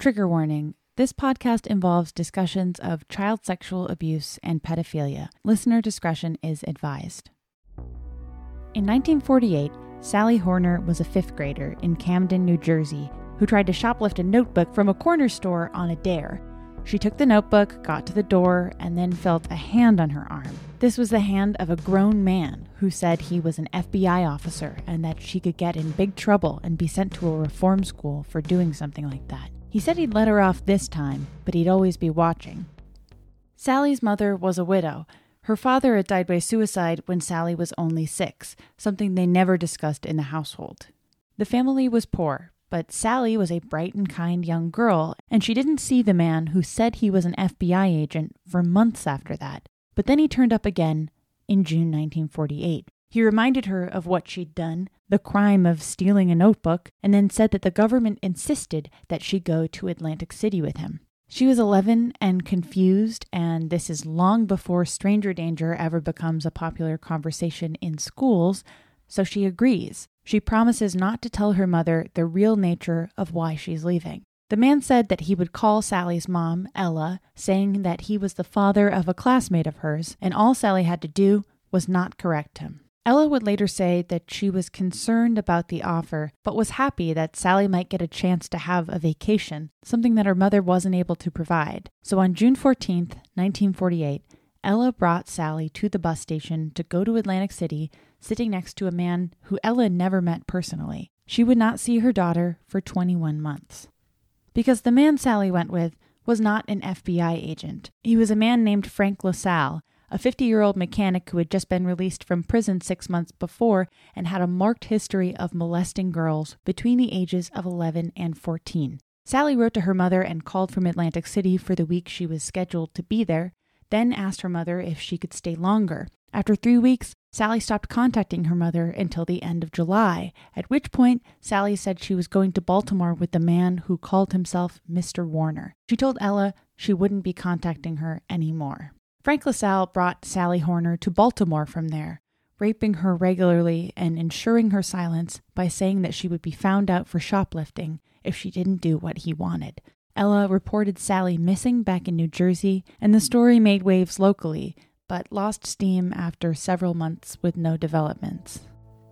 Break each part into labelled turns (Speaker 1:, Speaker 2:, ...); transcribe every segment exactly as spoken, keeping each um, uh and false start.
Speaker 1: Trigger warning. This podcast involves discussions of child sexual abuse and pedophilia. Listener discretion is advised. In nineteen forty-eight, Sally Horner was a fifth grader in Camden, New Jersey, who tried to shoplift a notebook from a corner store on a dare. She took the notebook, got to the door, and then felt a hand on her arm. This was the hand of a grown man who said he was an F B I officer and that she could get in big trouble and be sent to a reform school for doing something like that. He said he'd let her off this time, but he'd always be watching. Sally's mother was a widow. Her father had died by suicide when Sally was only six, something they never discussed in the household. The family was poor, but Sally was a bright and kind young girl, and she didn't see the man who said he was an F B I agent for months after that. But then he turned up again in June nineteen forty-eight. He reminded her of what she'd done, the crime of stealing a notebook, and then said that the government insisted that she go to Atlantic City with him. She was eleven and confused, and this is long before stranger danger ever becomes a popular conversation in schools, so she agrees. She promises not to tell her mother the real nature of why she's leaving. The man said that he would call Sally's mom, Ella, saying that he was the father of a classmate of hers, and all Sally had to do was not correct him. Ella would later say that she was concerned about the offer, but was happy that Sally might get a chance to have a vacation, something that her mother wasn't able to provide. So on June fourteenth, nineteen forty-eight, Ella brought Sally to the bus station to go to Atlantic City, sitting next to a man who Ella never met personally. She would not see her daughter for twenty-one months. Because the man Sally went with was not an F B I agent. He was a man named Frank LaSalle, a fifty-year-old mechanic who had just been released from prison six months before and had a marked history of molesting girls between the ages of eleven and fourteen. Sally wrote to her mother and called from Atlantic City for the week she was scheduled to be there, then asked her mother if she could stay longer. After three weeks, Sally stopped contacting her mother until the end of July, at which point Sally said she was going to Baltimore with the man who called himself Mister Warner. She told Ella she wouldn't be contacting her anymore. Frank LaSalle brought Sally Horner to Baltimore from there, raping her regularly and ensuring her silence by saying that she would be found out for shoplifting if she didn't do what he wanted. Ella reported Sally missing back in New Jersey, and the story made waves locally, but lost steam after several months with no developments.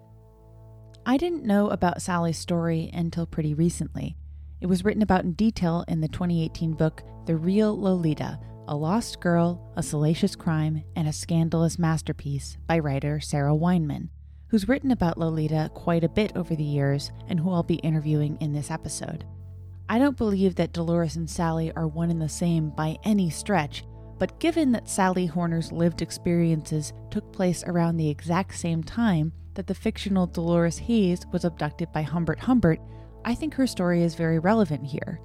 Speaker 1: I didn't know about Sally's story until pretty recently. It was written about in detail in the twenty eighteen book, The Real Lolita, A Lost Girl, A Salacious Crime, and a Scandalous Masterpiece by writer Sarah Weinman, who's written about Lolita quite a bit over the years and who I'll be interviewing in this episode. I don't believe that Dolores and Sally are one and the same by any stretch, but given that Sally Horner's lived experiences took place around the exact same time that the fictional Dolores Hayes was abducted by Humbert Humbert, I think her story is very relevant here.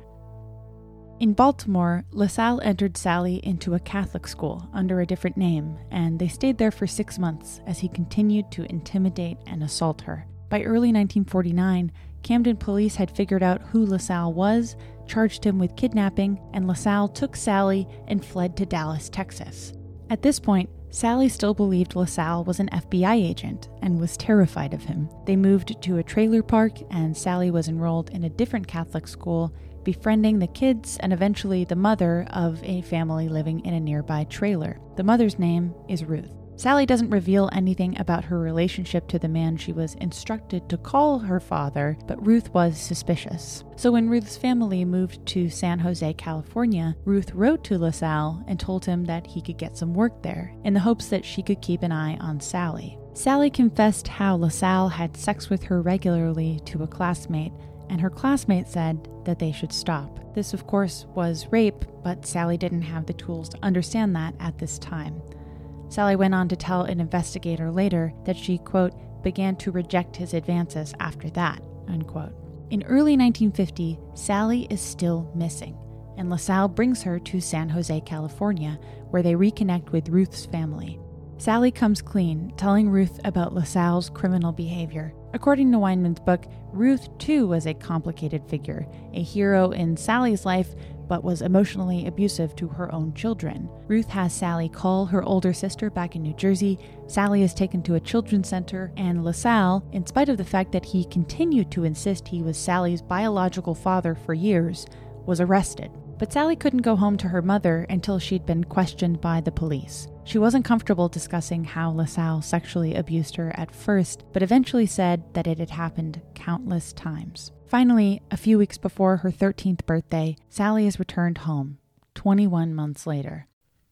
Speaker 1: In Baltimore, LaSalle entered Sally into a Catholic school under a different name, and they stayed there for six months as he continued to intimidate and assault her. By early nineteen forty-nine, Camden police had figured out who LaSalle was, charged him with kidnapping, and LaSalle took Sally and fled to Dallas, Texas. At this point, Sally still believed LaSalle was an F B I agent and was terrified of him. They moved to a trailer park, and Sally was enrolled in a different Catholic school, befriending the kids and eventually the mother of a family living in a nearby trailer. The mother's name is Ruth. Sally doesn't reveal anything about her relationship to the man she was instructed to call her father, but Ruth was suspicious. So when Ruth's family moved to San Jose, California, Ruth wrote to LaSalle and told him that he could get some work there, in the hopes that she could keep an eye on Sally. Sally confessed how LaSalle had sex with her regularly to a classmate, and her classmate said that they should stop. This, of course, was rape, but Sally didn't have the tools to understand that at this time. Sally went on to tell an investigator later that she, quote, began to reject his advances after that, unquote. In early nineteen fifty, Sally is still missing, and LaSalle brings her to San Jose, California, where they reconnect with Ruth's family. Sally comes clean, telling Ruth about LaSalle's criminal behavior. According to Weinman's book, Ruth, too, was a complicated figure, a hero in Sally's life, but was emotionally abusive to her own children. Ruth has Sally call her older sister back in New Jersey. Sally is taken to a children's center, and LaSalle, in spite of the fact that he continued to insist he was Sally's biological father for years, was arrested. But Sally couldn't go home to her mother until she'd been questioned by the police. She wasn't comfortable discussing how LaSalle sexually abused her at first, but eventually said that it had happened countless times. Finally, a few weeks before her thirteenth birthday, Sally is returned home, twenty-one months later.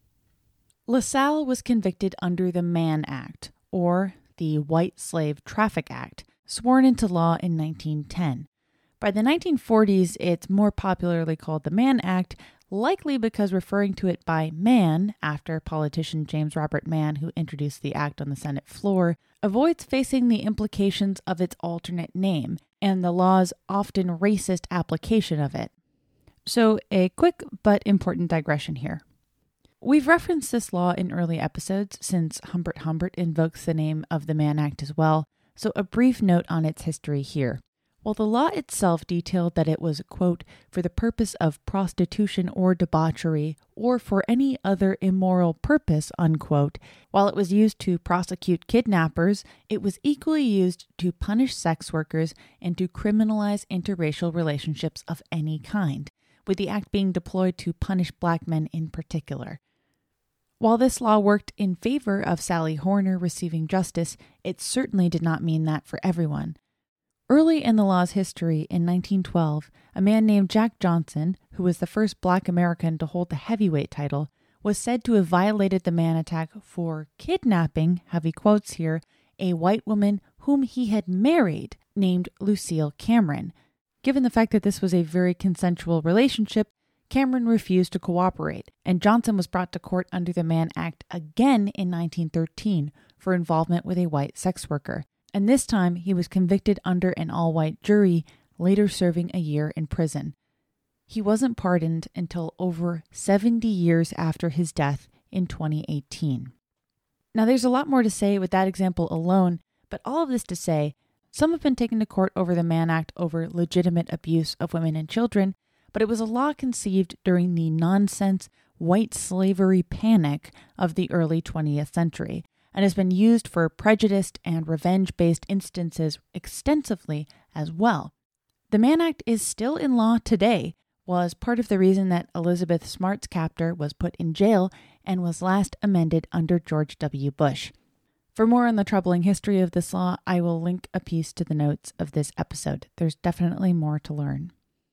Speaker 1: LaSalle was convicted under the Mann Act, or the White Slave Traffic Act, sworn into law in nineteen ten. By the nineteen forties, it's more popularly called the Mann Act, likely because referring to it by man, after politician James Robert Mann, who introduced the act on the Senate floor, avoids facing the implications of its alternate name and the law's often racist application of it. So, a quick but important digression here. We've referenced this law in early episodes since Humbert Humbert invokes the name of the Mann Act as well, so a brief note on its history here. While the law itself detailed that it was, quote, for the purpose of prostitution or debauchery, or for any other immoral purpose, unquote, while it was used to prosecute kidnappers, it was equally used to punish sex workers and to criminalize interracial relationships of any kind, with the act being deployed to punish black men in particular. While this law worked in favor of Sally Horner receiving justice, it certainly did not mean that for everyone. Early in the law's history, in nineteen twelve, a man named Jack Johnson, who was the first black American to hold the heavyweight title, was said to have violated the Mann Act for kidnapping, heavy quotes here, a white woman whom he had married named Lucille Cameron. Given the fact that this was a very consensual relationship, Cameron refused to cooperate, and Johnson was brought to court under the Mann Act again in nineteen thirteen for involvement with a white sex worker. And this time he was convicted under an all-white jury, later serving a year in prison. He wasn't pardoned until over seventy years after his death in twenty eighteen. Now there's a lot more to say with that example alone, but all of this to say, some have been taken to court over the Mann Act over legitimate abuse of women and children, but it was a law conceived during the nonsense white slavery panic of the early twentieth century, and has been used for prejudiced and revenge-based instances extensively as well. The Mann Act is still in law today, was part of the reason that Elizabeth Smart's captor was put in jail and was last amended under George W. Bush. For more on the troubling history of this law, I will link a piece to the notes of this episode. There's definitely more to learn.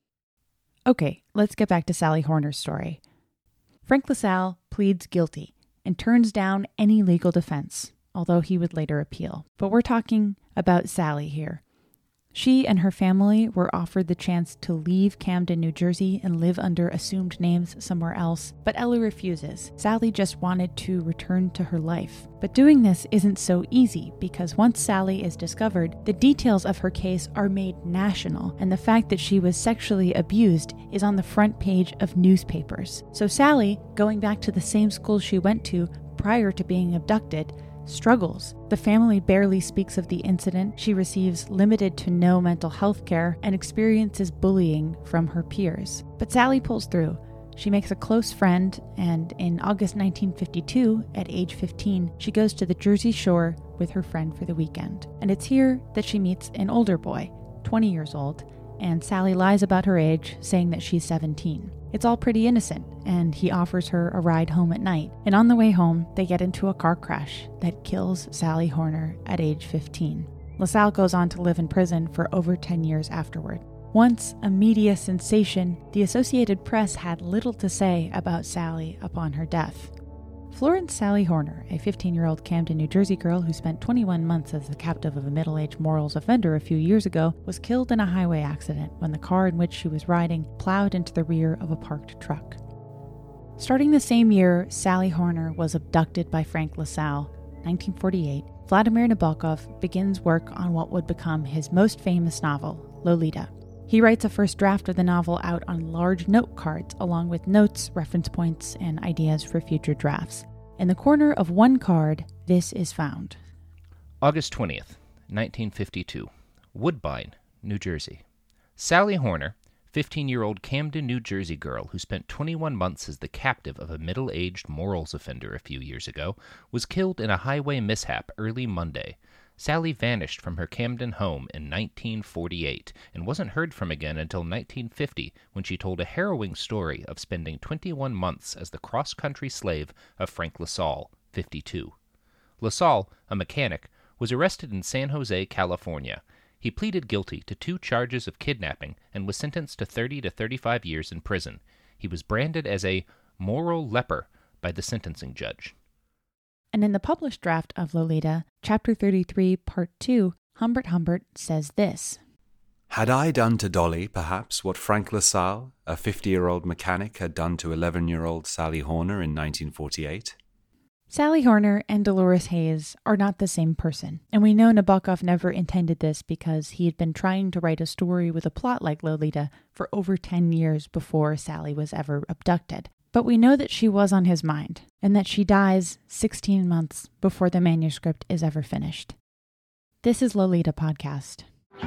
Speaker 1: Okay, let's get back to Sally Horner's story. Frank LaSalle pleads guilty and turns down any legal defense, although he would later appeal. But we're talking about Sally here. She and her family were offered the chance to leave Camden, New Jersey and live under assumed names somewhere else, but Ellie refuses. Sally just wanted to return to her life. But doing this isn't so easy because once Sally is discovered, the details of her case are made national, and the fact that she was sexually abused is on the front page of newspapers. So Sally, going back to the same school she went to prior to being abducted, struggles. The family barely speaks of the incident. She receives limited to no mental health care and experiences bullying from her peers. But Sally pulls through. She makes a close friend, and in August nineteen fifty-two, at age fifteen, she goes to the Jersey Shore with her friend for the weekend. And it's here that she meets an older boy, twenty years old, and Sally lies about her age, saying that she's seventeen. It's all pretty innocent, and he offers her a ride home at night. And on the way home, they get into a car crash that kills Sally Horner at age fifteen. LaSalle goes on to live in prison for over ten years afterward. Once a media sensation, the Associated Press had little to say about Sally upon her death. Florence Sally Horner, a fifteen-year-old Camden, New Jersey girl who spent twenty-one months as the captive of a middle-aged morals offender a few years ago, was killed in a highway accident when the car in which she was riding plowed into the rear of a parked truck. Starting the same year, Sally Horner was abducted by Frank LaSalle. nineteen forty-eight, Vladimir Nabokov begins work on what would become his most famous novel, Lolita. He writes a first draft of the novel out on large note cards, along with notes, reference points, and ideas for future drafts. In the corner of one card, this is found.
Speaker 2: August twentieth, nineteen fifty-two. Woodbine, New Jersey. Sally Horner, fifteen-year-old Camden, New Jersey girl who spent twenty-one months as the captive of a middle-aged morals offender a few years ago, was killed in a highway mishap early Monday. Sally vanished from her Camden home in nineteen forty-eight and wasn't heard from again until nineteen fifty, when she told a harrowing story of spending twenty-one months as the cross-country slave of Frank LaSalle, fifty-two. LaSalle, a mechanic, was arrested in San Jose, California. He pleaded guilty to two charges of kidnapping and was sentenced to thirty to thirty-five years in prison. He was branded as a moral leper by the sentencing judge.
Speaker 1: And in the published draft of Lolita, Chapter thirty-three, Part two, Humbert Humbert says this:
Speaker 3: Had I done to Dolly, perhaps, what Frank LaSalle, a fifty-year-old mechanic, had done to eleven-year-old Sally Horner in nineteen forty-eight?
Speaker 1: Sally Horner and Dolores Haze are not the same person, and we know Nabokov never intended this because he had been trying to write a story with a plot like Lolita for over ten years before Sally was ever abducted. But we know that she was on his mind, and that she dies sixteen months before the manuscript is ever finished. This is Lolita Podcast.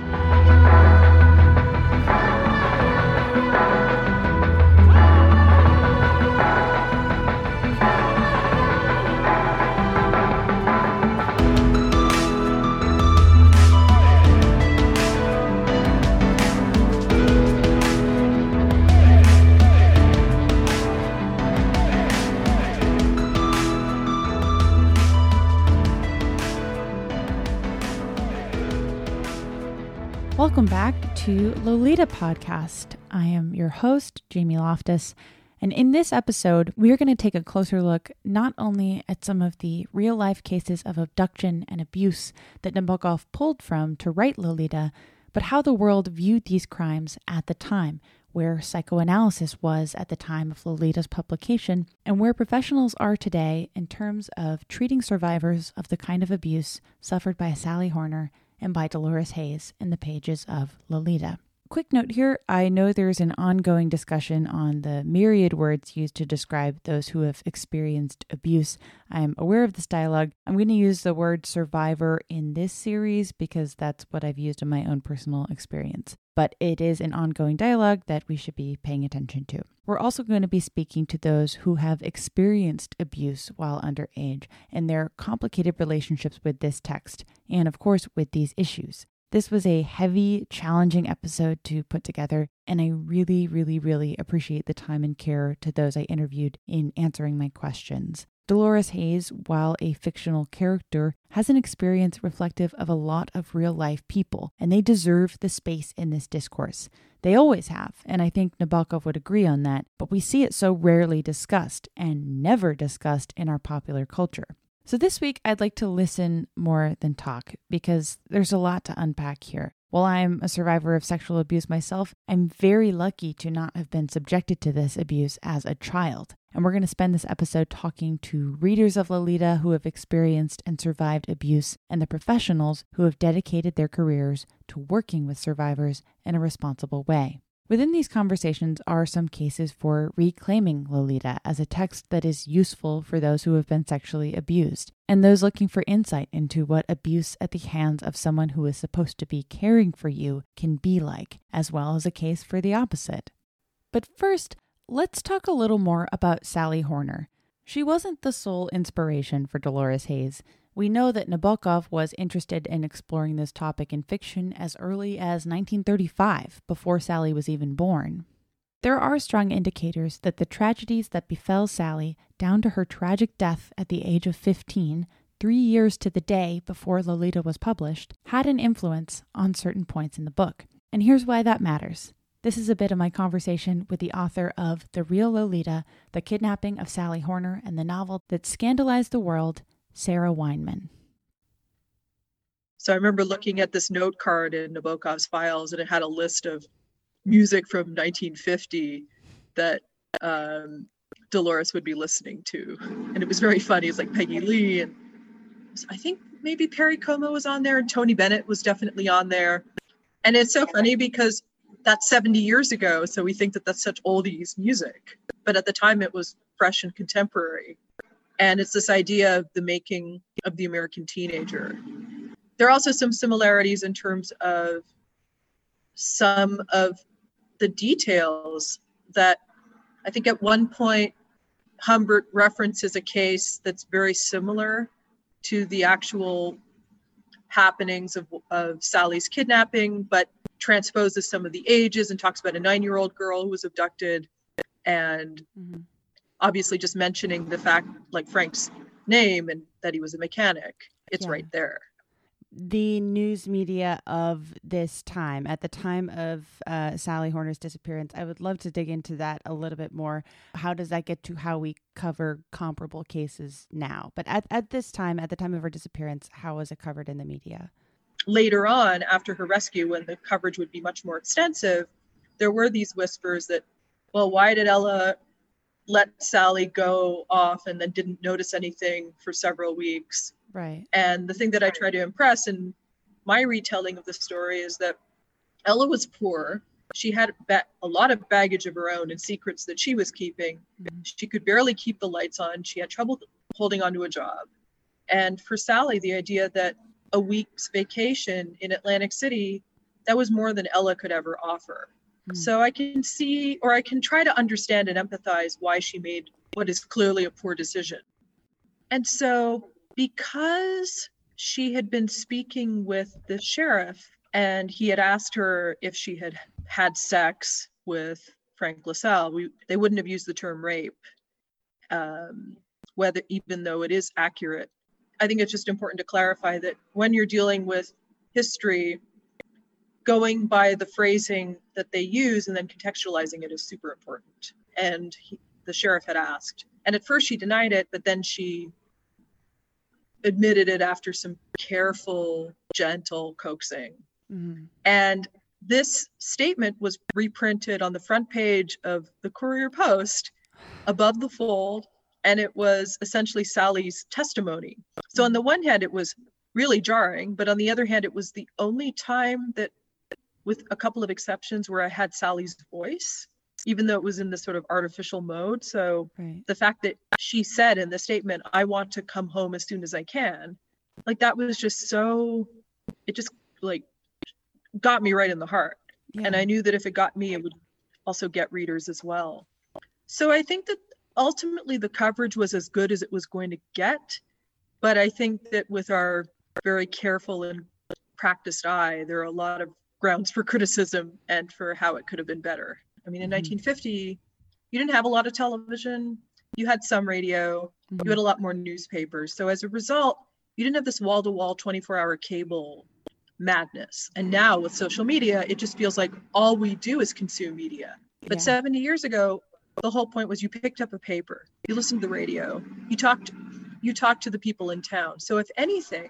Speaker 1: Welcome back to Lolita Podcast. I am your host, Jamie Loftus, and in this episode, we are going to take a closer look not only at some of the real-life cases of abduction and abuse that Nabokov pulled from to write Lolita, but how the world viewed these crimes at the time, where psychoanalysis was at the time of Lolita's publication, and where professionals are today in terms of treating survivors of the kind of abuse suffered by Sally Horner and by Dolores Haze in the pages of Lolita. Quick note here, I know there's an ongoing discussion on the myriad words used to describe those who have experienced abuse. I'm aware of this dialogue. I'm going to use the word survivor in this series because that's what I've used in my own personal experience. But it is an ongoing dialogue that we should be paying attention to. We're also going to be speaking to those who have experienced abuse while underage and their complicated relationships with this text, and of course with these issues. This was a heavy, challenging episode to put together, and I really, really, really appreciate the time and care to those I interviewed in answering my questions. Dolores Haze, while a fictional character, has an experience reflective of a lot of real-life people, and they deserve the space in this discourse. They always have, and I think Nabokov would agree on that, but we see it so rarely discussed, and never discussed in our popular culture. So this week, I'd like to listen more than talk, because there's a lot to unpack here. While I'm a survivor of sexual abuse myself, I'm very lucky to not have been subjected to this abuse as a child. And we're going to spend this episode talking to readers of Lolita who have experienced and survived abuse, and the professionals who have dedicated their careers to working with survivors in a responsible way. Within these conversations are some cases for reclaiming Lolita as a text that is useful for those who have been sexually abused, and those looking for insight into what abuse at the hands of someone who is supposed to be caring for you can be like, as well as a case for the opposite. But first, let's talk a little more about Sally Horner. She wasn't the sole inspiration for Dolores Haze. We know that Nabokov was interested in exploring this topic in fiction as early as nineteen thirty-five, before Sally was even born. There are strong indicators that the tragedies that befell Sally, down to her tragic death at the age of fifteen, three years to the day before Lolita was published, had an influence on certain points in the book. And here's why that matters. This is a bit of my conversation with the author of The Real Lolita, The Kidnapping of Sally Horner, and the novel that scandalized the world, Sarah Weinman.
Speaker 4: So I remember looking at this note card in Nabokov's files, and it had a list of music from nineteen fifty that um, Dolores would be listening to. And it was very funny. It's like Peggy Lee, and I think maybe Perry Como was on there, and Tony Bennett was definitely on there. And it's so funny because that's seventy years ago, so we think that that's such oldies music. But at the time, it was fresh and contemporary. And it's this idea of the making of the American teenager. There are also some similarities in terms of some of the details that I think at one point Humbert references a case that's very similar to the actual happenings of, of Sally's kidnapping, but transposes some of the ages and talks about a nine-year-old girl who was abducted, and mm-hmm. obviously just mentioning the fact, like Frank's name and that he was a mechanic. It's yeah. right there.
Speaker 1: The news media of this time, at the time of uh, Sally Horner's disappearance, I would love to dig into that a little bit more. How does that get to how we cover comparable cases now? But at, at this time, at the time of her disappearance, how was it covered in the media?
Speaker 4: Later on, after her rescue, when the coverage would be much more extensive, there were these whispers that, well, why did Ella let Sally go off and then didn't notice anything for several weeks?
Speaker 1: Right.
Speaker 4: And the thing that I try to impress in my retelling of the story is that Ella was poor. She had ba- a lot of baggage of her own and secrets that she was keeping. Mm-hmm. She could barely keep the lights on. She had trouble holding on to a job. And for Sally, the idea that a week's vacation in Atlantic City, that was more than Ella could ever offer. Mm-hmm. So I can see, or I can try to understand and empathize why she made what is clearly a poor decision. And so because she had been speaking with the sheriff and he had asked her if she had had sex with Frank LaSalle, we, they wouldn't have used the term rape, um, whether even though it is accurate. I think it's just important to clarify that when you're dealing with history, going by the phrasing that they use and then contextualizing it is super important. And he, the sheriff had asked. And at first she denied it, but then she admitted it after some careful, gentle coaxing. Mm-hmm. And this statement was reprinted on the front page of the Courier Post above the fold, and it was essentially Sally's testimony. So on the one hand, it was really jarring, but on the other hand, it was the only time that, with a couple of exceptions, where I had Sally's voice, even though it was in this sort of artificial mode. So right. the fact that she said in the statement, I want to come home as soon as I can, like that was just so, it just like got me right in the heart. Yeah. And I knew that if it got me, it would also get readers as well. So I think that ultimately the coverage was as good as it was going to get. But I think that with our very careful and practiced eye, there are a lot of grounds for criticism and for how it could have been better. I mean, in mm-hmm. nineteen fifty, you didn't have a lot of television. You had some radio. Mm-hmm. You had a lot more newspapers. So as a result, you didn't have this wall-to-wall twenty-four hour cable madness. And now with social media, it just feels like all we do is consume media. But yeah. seventy years ago, the whole point was you picked up a paper, you listened to the radio, you talked, you talked to the people in town. So if anything,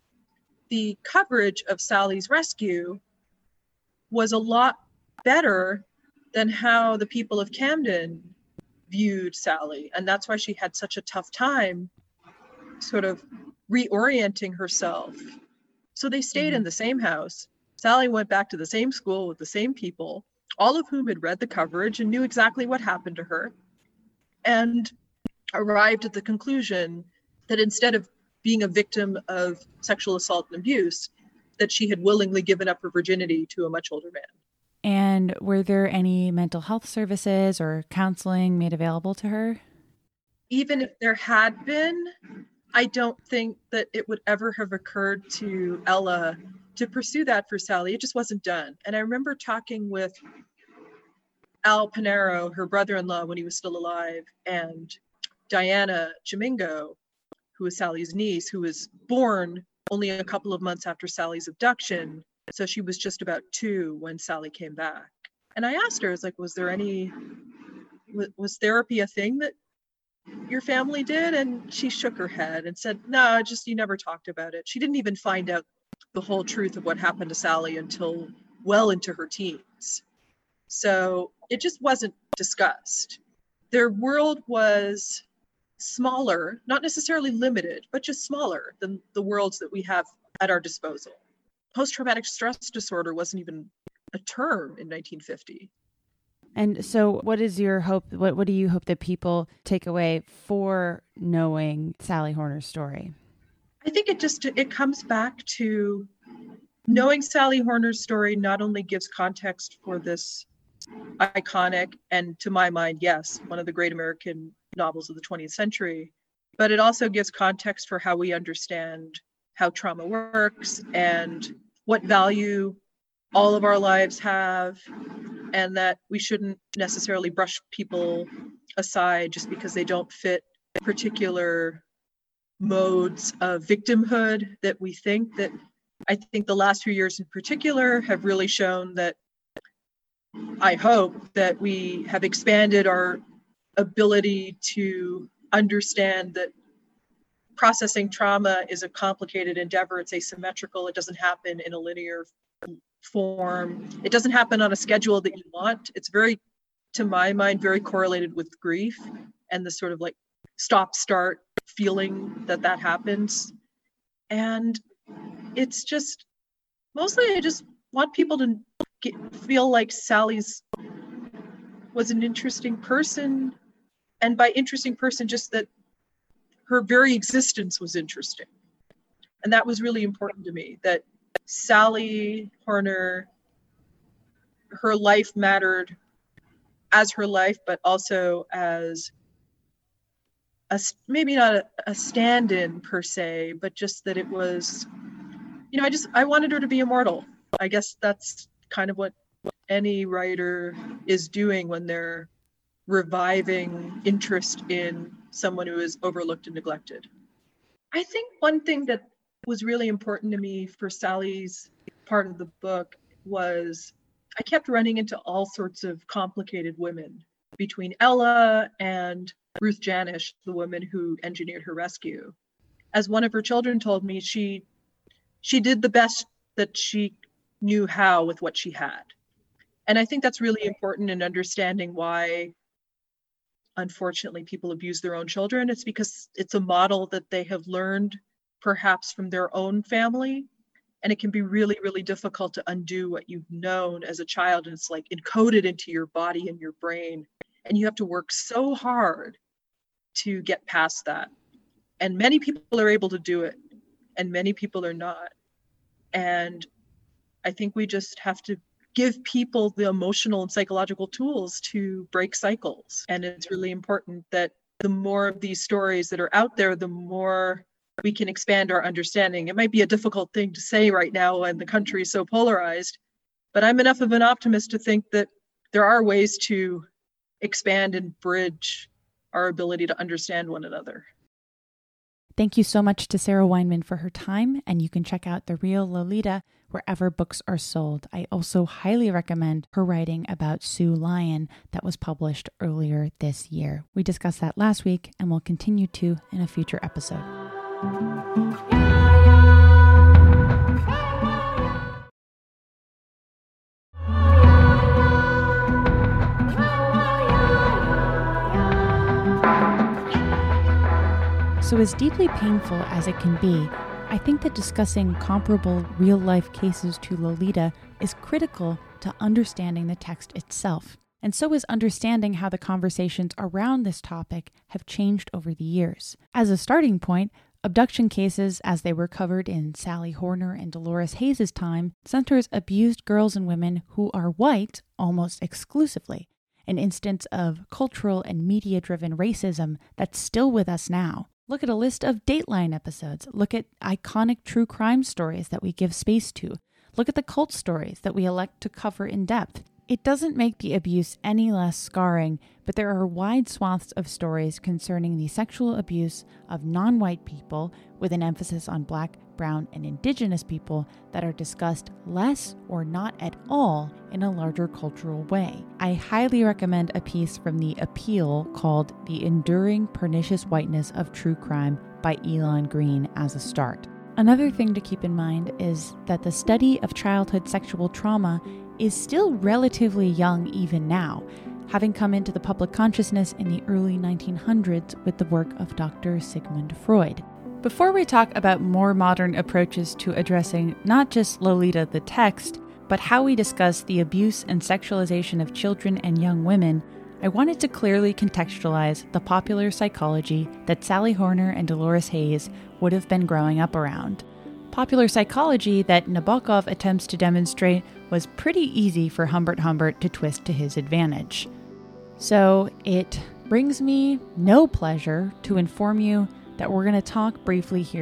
Speaker 4: the coverage of Sally's rescue was a lot better than how the people of Camden viewed Sally. And that's why she had such a tough time sort of reorienting herself. So they stayed mm-hmm. in the same house. Sally went back to the same school with the same people, all of whom had read the coverage and knew exactly what happened to her, and arrived at the conclusion that instead of being a victim of sexual assault and abuse, that she had willingly given up her virginity to a much older man.
Speaker 1: And were there any mental health services or counseling made available to her?
Speaker 4: Even if there had been, I don't think that it would ever have occurred to Ella to pursue that for Sally. It just wasn't done. And I remember talking with Al Panero, her brother-in-law, when he was still alive, and Diana Chimingo, who was Sally's niece, who was born only a couple of months after Sally's abduction. So she was just about two when Sally came back. And I asked her, I was like, was there any, was, was therapy a thing that your family did? And she shook her head and said, no, just, you never talked about it. She didn't even find out the whole truth of what happened to Sally until well into her teens. So it just wasn't discussed. Their world was smaller, not necessarily limited, but just smaller than the worlds that we have at our disposal. Post-traumatic stress disorder wasn't even a term in nineteen fifty.
Speaker 1: And so what is your hope? What, what do you hope that people take away for knowing Sally Horner's story?
Speaker 4: I think it just, it comes back to knowing Sally Horner's story not only gives context for this iconic, and to my mind, yes, one of the great American novels of the twentieth century, but it also gives context for how we understand how trauma works and what value all of our lives have, and that we shouldn't necessarily brush people aside just because they don't fit particular modes of victimhood that we think that I think the last few years in particular have really shown that I hope that we have expanded our ability to understand that processing trauma is a complicated endeavor. It's asymmetrical. It doesn't happen in a linear form. It doesn't happen on a schedule that you want. It's very, to my mind, very correlated with grief and the sort of like stop-start feeling that that happens. And it's just, mostly I just want people to get, feel like Sally's was an interesting person. And by interesting person, just that her very existence was interesting. And that was really important to me, that Sally Horner, her life mattered as her life, but also as a, maybe not a, a stand-in per se, but just that it was, you know, I just, I wanted her to be immortal. I guess that's kind of what any writer is doing when they're reviving interest in someone who is overlooked and neglected. I think one thing that was really important to me for Sally's part of the book was I kept running into all sorts of complicated women between Ella and Ruth Janish, the woman who engineered her rescue. As one of her children told me, she she did the best that she knew how with what she had. And I think that's really important in understanding why, unfortunately, people abuse their own children. It's because it's a model that they have learned perhaps from their own family. And it can be really, really difficult to undo what you've known as a child. And it's like encoded into your body and your brain. And you have to work so hard to get past that. And many people are able to do it, and many people are not. And I think we just have to give people the emotional and psychological tools to break cycles. And it's really important that the more of these stories that are out there, the more we can expand our understanding. It might be a difficult thing to say right now when the country is so polarized, but I'm enough of an optimist to think that there are ways to expand and bridge our ability to understand one another.
Speaker 1: Thank you so much to Sarah Weinman for her time, and you can check out The Real Lolita wherever books are sold. I also highly recommend her writing about Sue Lyon that was published earlier this year. We discussed that last week, and we'll continue to in a future episode. So as deeply painful as it can be, I think that discussing comparable real-life cases to Lolita is critical to understanding the text itself. And so is understanding how the conversations around this topic have changed over the years. As a starting point, abduction cases, as they were covered in Sally Horner and Dolores Hayes' time, centers abused girls and women who are white almost exclusively, an instance of cultural and media-driven racism that's still with us now. Look at a list of Dateline episodes. Look at iconic true crime stories that we give space to. Look at the cult stories that we elect to cover in depth. It doesn't make the abuse any less scarring, but there are wide swaths of stories concerning the sexual abuse of non-white people, with an emphasis on Black, Brown, and Indigenous people, that are discussed less or not at all in a larger cultural way. I highly recommend a piece from The Appeal called The Enduring Pernicious Whiteness of True Crime by Elon Green as a start. Another thing to keep in mind is that the study of childhood sexual trauma is still relatively young even now, having come into the public consciousness in the early nineteen hundreds with the work of Doctor Sigmund Freud. Before we talk about more modern approaches to addressing not just Lolita the text, but how we discuss the abuse and sexualization of children and young women, I wanted to clearly contextualize the popular psychology that Sally Horner and Dolores Hayes would have been growing up around. Popular psychology that Nabokov attempts to demonstrate was pretty easy for Humbert Humbert to twist to his advantage. So it brings me no pleasure to inform you that we're going to talk briefly here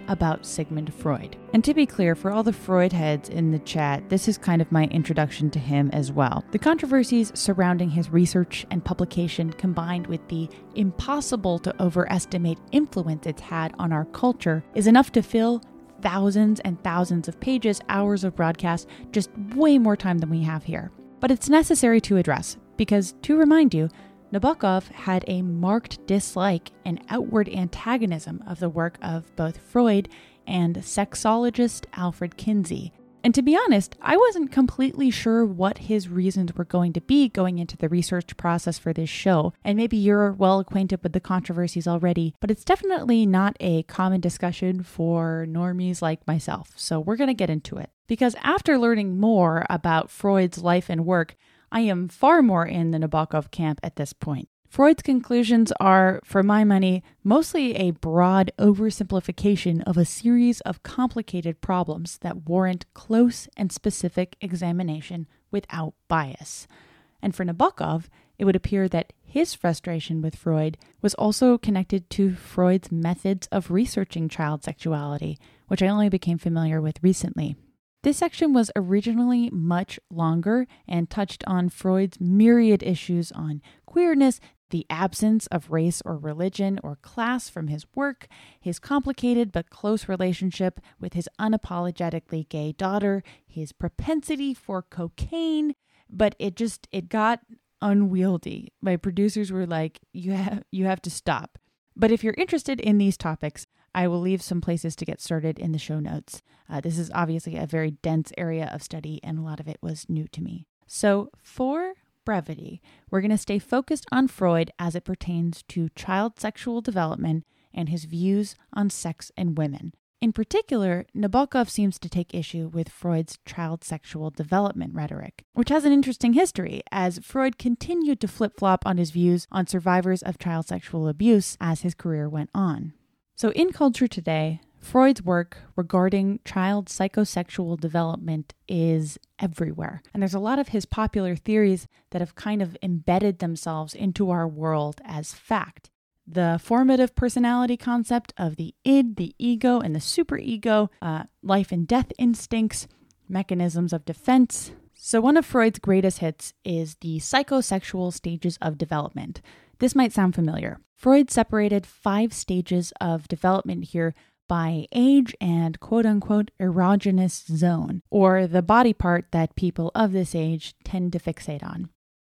Speaker 1: about Sigmund Freud. And to be clear, for all the Freud heads in the chat, this is kind of my introduction to him as well. The controversies surrounding his research and publication, combined with the impossible to overestimate influence it's had on our culture, is enough to fill thousands and thousands of pages, hours of broadcast, just way more time than we have here. But it's necessary to address, because to remind you, Nabokov had a marked dislike and outward antagonism of the work of both Freud and sexologist Alfred Kinsey. And to be honest, I wasn't completely sure what his reasons were going to be going into the research process for this show. And maybe you're well acquainted with the controversies already, but it's definitely not a common discussion for normies like myself. So we're going to get into it. Because after learning more about Freud's life and work, I am far more in the Nabokov camp at this point. Freud's conclusions are, for my money, mostly a broad oversimplification of a series of complicated problems that warrant close and specific examination without bias. And for Nabokov, it would appear that his frustration with Freud was also connected to Freud's methods of researching child sexuality, which I only became familiar with recently. This section was originally much longer and touched on Freud's myriad issues on queerness, the absence of race or religion or class from his work, his complicated but close relationship with his unapologetically gay daughter, his propensity for cocaine, but it just, it got unwieldy. My producers were like, you have, you have to stop. But if you're interested in these topics, I will leave some places to get started in the show notes. Uh, this is obviously a very dense area of study, and a lot of it was new to me. So for brevity, we're going to stay focused on Freud as it pertains to child sexual development and his views on sex and women. In particular, Nabokov seems to take issue with Freud's child sexual development rhetoric, which has an interesting history, as Freud continued to flip-flop on his views on survivors of child sexual abuse as his career went on. So in culture today, Freud's work regarding child psychosexual development is everywhere. And there's a lot of his popular theories that have kind of embedded themselves into our world as fact. The formative personality concept of the id, the ego, and the superego, uh, life and death instincts, mechanisms of defense. So one of Freud's greatest hits is the psychosexual stages of development. This might sound familiar. Freud separated five stages of development here by age and quote-unquote erogenous zone, or the body part that people of this age tend to fixate on.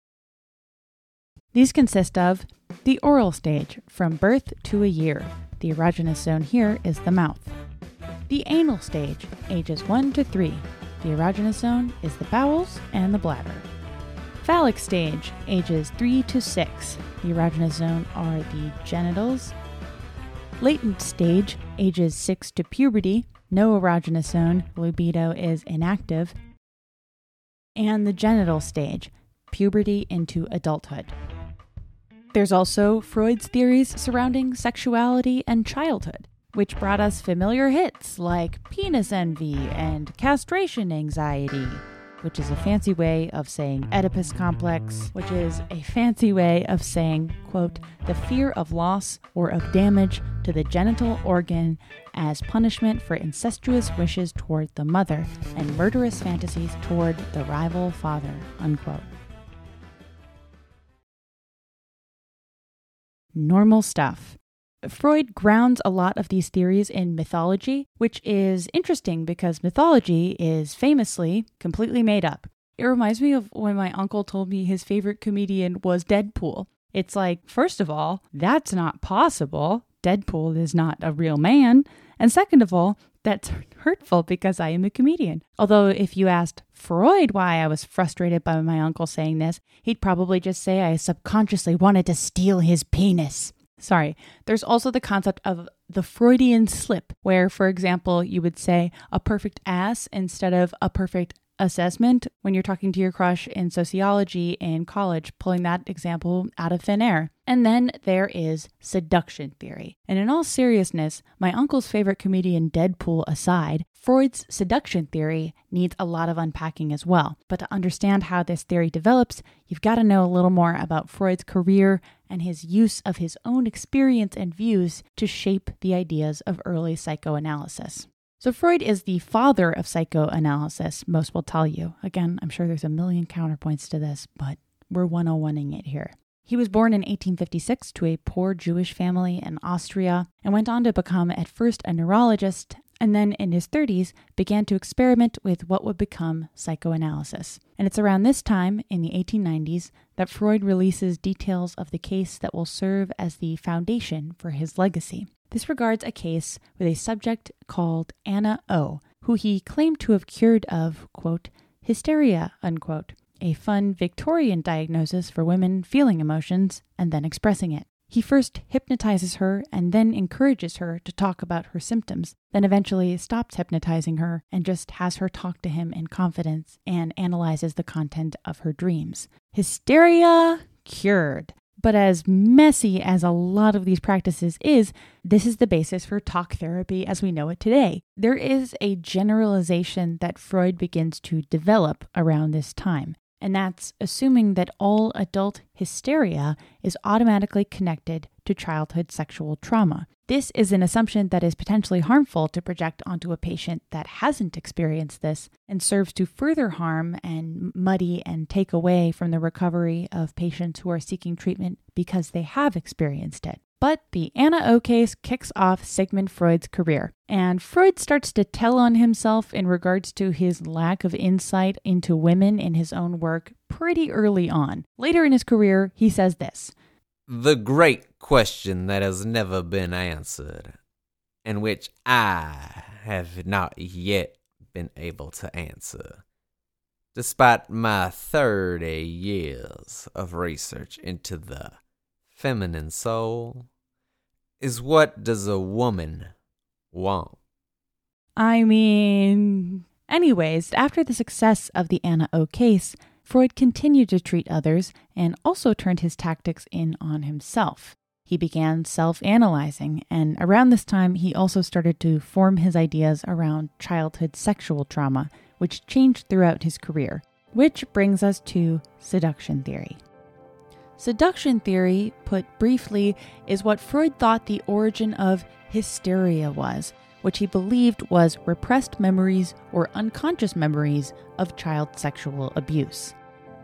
Speaker 1: These consist of the oral stage, from birth to a year. The erogenous zone here is the mouth. The anal stage, ages one to three. The erogenous zone is the bowels and the bladder. Phallic stage, ages three to six. The erogenous zone are the genitals. Latent stage, ages six to puberty. No erogenous zone, libido is inactive. And the genital stage, puberty into adulthood. There's also Freud's theories surrounding sexuality and childhood, which brought us familiar hits like penis envy and castration anxiety, which is a fancy way of saying Oedipus complex, which is a fancy way of saying, quote, the fear of loss or of damage to the genital organ as punishment for incestuous wishes toward the mother and murderous fantasies toward the rival father, unquote. Normal stuff. Freud grounds a lot of these theories in mythology, which is interesting because mythology is famously completely made up. It reminds me of when my uncle told me his favorite comedian was Deadpool. It's like, first of all, that's not possible. Deadpool is not a real man. And second of all, that's hurtful because I am a comedian. Although if you asked Freud why I was frustrated by my uncle saying this, he'd probably just say I subconsciously wanted to steal his penis. Sorry. There's also the concept of the Freudian slip, where, for example, you would say a perfect ass instead of a perfect assessment when you're talking to your crush in sociology in college, pulling that example out of thin air. And then there is seduction theory. And in all seriousness, my uncle's favorite comedian Deadpool aside, Freud's seduction theory needs a lot of unpacking as well. But to understand how this theory develops, you've got to know a little more about Freud's career and his use of his own experience and views to shape the ideas of early psychoanalysis. So Freud is the father of psychoanalysis, most will tell you. Again, I'm sure there's a million counterpoints to this, but we're one oh one-ing it here. He was born in eighteen fifty-six to a poor Jewish family in Austria and went on to become at first a neurologist and then in his thirties began to experiment with what would become psychoanalysis. And it's around this time, in the eighteen nineties, that Freud releases details of the case that will serve as the foundation for his legacy. This regards a case with a subject called Anna O., who he claimed to have cured of, quote, hysteria, unquote, a fun Victorian diagnosis for women feeling emotions and then expressing it. He first hypnotizes her and then encourages her to talk about her symptoms, then eventually stops hypnotizing her and just has her talk to him in confidence and analyzes the content of her dreams. Hysteria cured. But as messy as a lot of these practices is, this is the basis for talk therapy as we know it today. There is a generalization that Freud begins to develop around this time, and that's assuming that all adult hysteria is automatically connected to childhood sexual trauma. This is an assumption that is potentially harmful to project onto a patient that hasn't experienced this and serves to further harm and muddy and take away from the recovery of patients who are seeking treatment because they have experienced it. But the Anna O case kicks off Sigmund Freud's career, and Freud starts to tell on himself in regards to his lack of insight into women in his own work pretty early on. Later in his career, he says this:
Speaker 5: "The great question that has never been answered, and which I have not yet been able to answer, despite my thirty years of research into the feminine soul, is what does a woman want?"
Speaker 1: I mean, anyways, after the success of the Anna O case, Freud continued to treat others and also turned his tactics in on himself. He began self-analyzing, and around this time, he also started to form his ideas around childhood sexual trauma, which changed throughout his career. Which brings us to seduction theory. Seduction theory, put briefly, is what Freud thought the origin of hysteria was, which he believed was repressed memories or unconscious memories of child sexual abuse.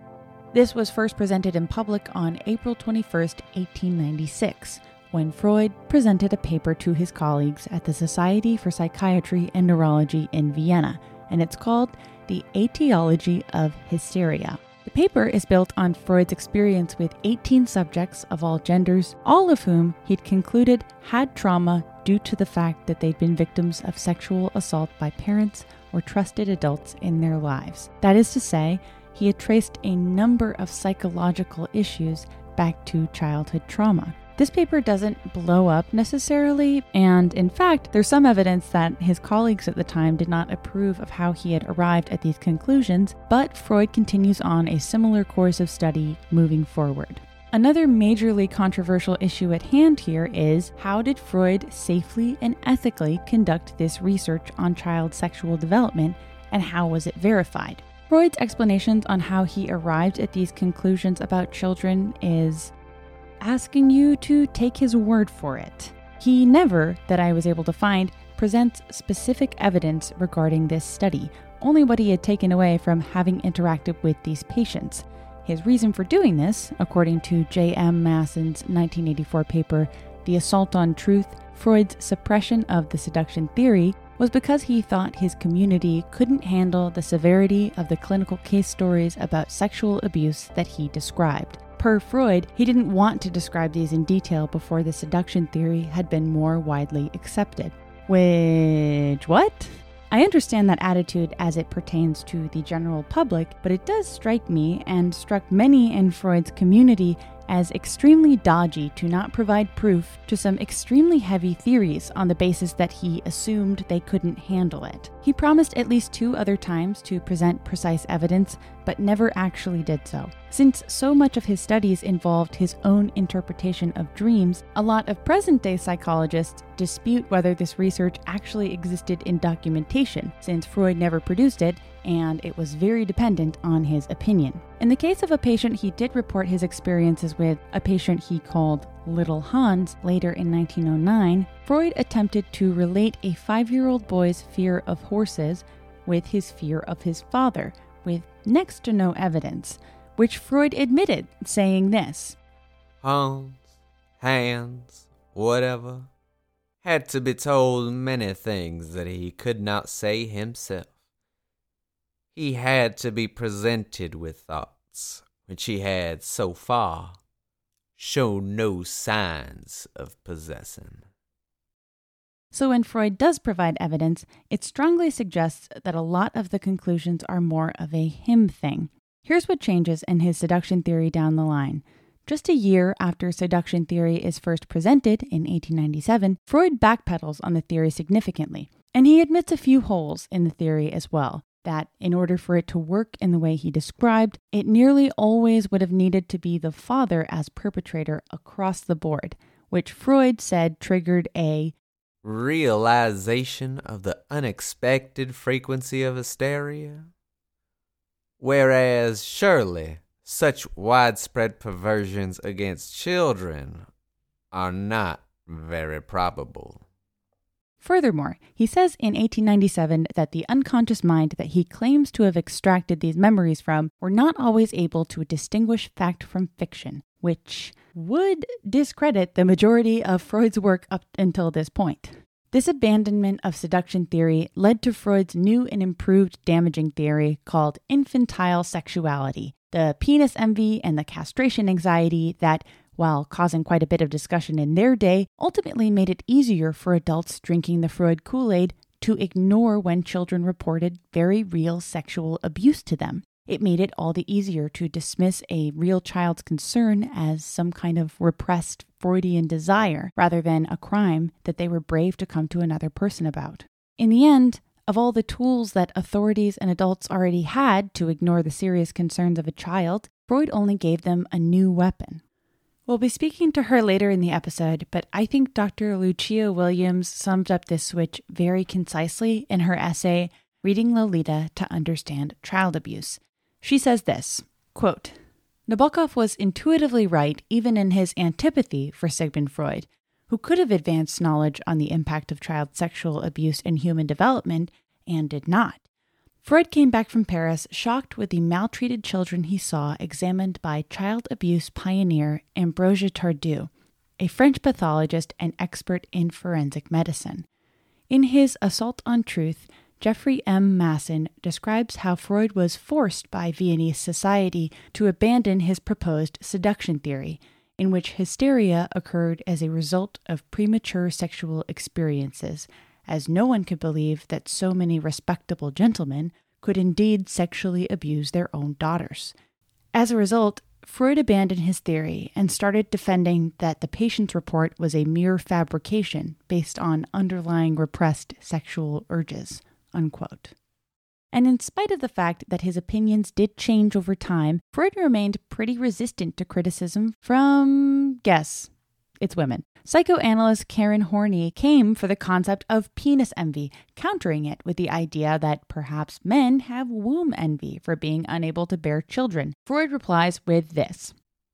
Speaker 1: This was first presented in public on April twenty-first, eighteen ninety-six, when Freud presented a paper to his colleagues at the Society for Psychiatry and Neurology in Vienna, and it's called The Etiology of Hysteria. The paper is built on Freud's experience with eighteen subjects of all genders, all of whom he'd concluded had trauma due to the fact that they'd been victims of sexual assault by parents or trusted adults in their lives. That is to say, he had traced a number of psychological issues back to childhood trauma. This paper doesn't blow up necessarily, and in fact, there's some evidence that his colleagues at the time did not approve of how he had arrived at these conclusions, but Freud continues on a similar course of study moving forward. Another majorly controversial issue at hand here is, how did Freud safely and ethically conduct this research on child sexual development, and how was it verified? Freud's explanations on how he arrived at these conclusions about children is asking you to take his word for it. He never, that I was able to find, presents specific evidence regarding this study, only what he had taken away from having interacted with these patients. His reason for doing this, according to J M Masson's nineteen eighty-four paper, The Assault on Truth, Freud's Suppression of the Seduction Theory, was because he thought his community couldn't handle the severity of the clinical case stories about sexual abuse that he described. Per Freud, he didn't want to describe these in detail before the seduction theory had been more widely accepted. Which, what? I understand that attitude as it pertains to the general public, but it does strike me, and struck many in Freud's community, as extremely dodgy to not provide proof to some extremely heavy theories on the basis that he assumed they couldn't handle it. He promised at least two other times to present precise evidence, but never actually did so. Since so much of his studies involved his own interpretation of dreams, a lot of present-day psychologists dispute whether this research actually existed in documentation, since Freud never produced it, and it was very dependent on his opinion. In the case of a patient he did report his experiences with, a patient he called Little Hans, later in nineteen oh nine, Freud attempted to relate a five-year-old boy's fear of horses with his fear of his father, with next to no evidence, which Freud admitted, saying this:
Speaker 5: Hans, Hans, whatever, had to be told many things that he could not say himself. He had to be presented with thoughts which he had so far shown no signs of possessing.
Speaker 1: So when Freud does provide evidence, it strongly suggests that a lot of the conclusions are more of a him thing. Here's what changes in his seduction theory down the line. Just a year after seduction theory is first presented in eighteen ninety-seven, Freud backpedals on the theory significantly, and he admits a few holes in the theory as well. That in order for it to work in the way he described, it nearly always would have needed to be the father as perpetrator across the board, which Freud said triggered a
Speaker 5: realization of the unexpected frequency of hysteria. Whereas surely such widespread perversions against children are not very probable.
Speaker 1: Furthermore, he says in eighteen ninety-seven that the unconscious mind that he claims to have extracted these memories from were not always able to distinguish fact from fiction, which would discredit the majority of Freud's work up until this point. This abandonment of seduction theory led to Freud's new and improved damaging theory called infantile sexuality, the penis envy and the castration anxiety that, while causing quite a bit of discussion in their day, ultimately made it easier for adults drinking the Freud Kool-Aid to ignore when children reported very real sexual abuse to them. It made it all the easier to dismiss a real child's concern as some kind of repressed Freudian desire, rather than a crime that they were brave to come to another person about. In the end, of all the tools that authorities and adults already had to ignore the serious concerns of a child, Freud only gave them a new weapon. We'll be speaking to her later in the episode, but I think Doctor Lucia Williams summed up this switch very concisely in her essay, Reading Lolita to Understand Child Abuse. She says this, quote, Nabokov was intuitively right even in his antipathy for Sigmund Freud, who could have advanced knowledge on the impact of child sexual abuse in human development, and did not. Freud came back from Paris shocked with the maltreated children he saw examined by child abuse pioneer Ambroise Tardieu, a French pathologist and expert in forensic medicine. In his Assault on Truth, Jeffrey M. Masson describes how Freud was forced by Viennese society to abandon his proposed seduction theory, in which hysteria occurred as a result of premature sexual experiences, as no one could believe that so many respectable gentlemen could indeed sexually abuse their own daughters. As a result, Freud abandoned his theory and started defending that the patient's report was a mere fabrication based on underlying repressed sexual urges, unquote. And in spite of the fact that his opinions did change over time, Freud remained pretty resistant to criticism from, guess, it's women. Psychoanalyst Karen Horney came for the concept of penis envy, countering it with the idea that perhaps men have womb envy for being unable to bear children. Freud replies with this: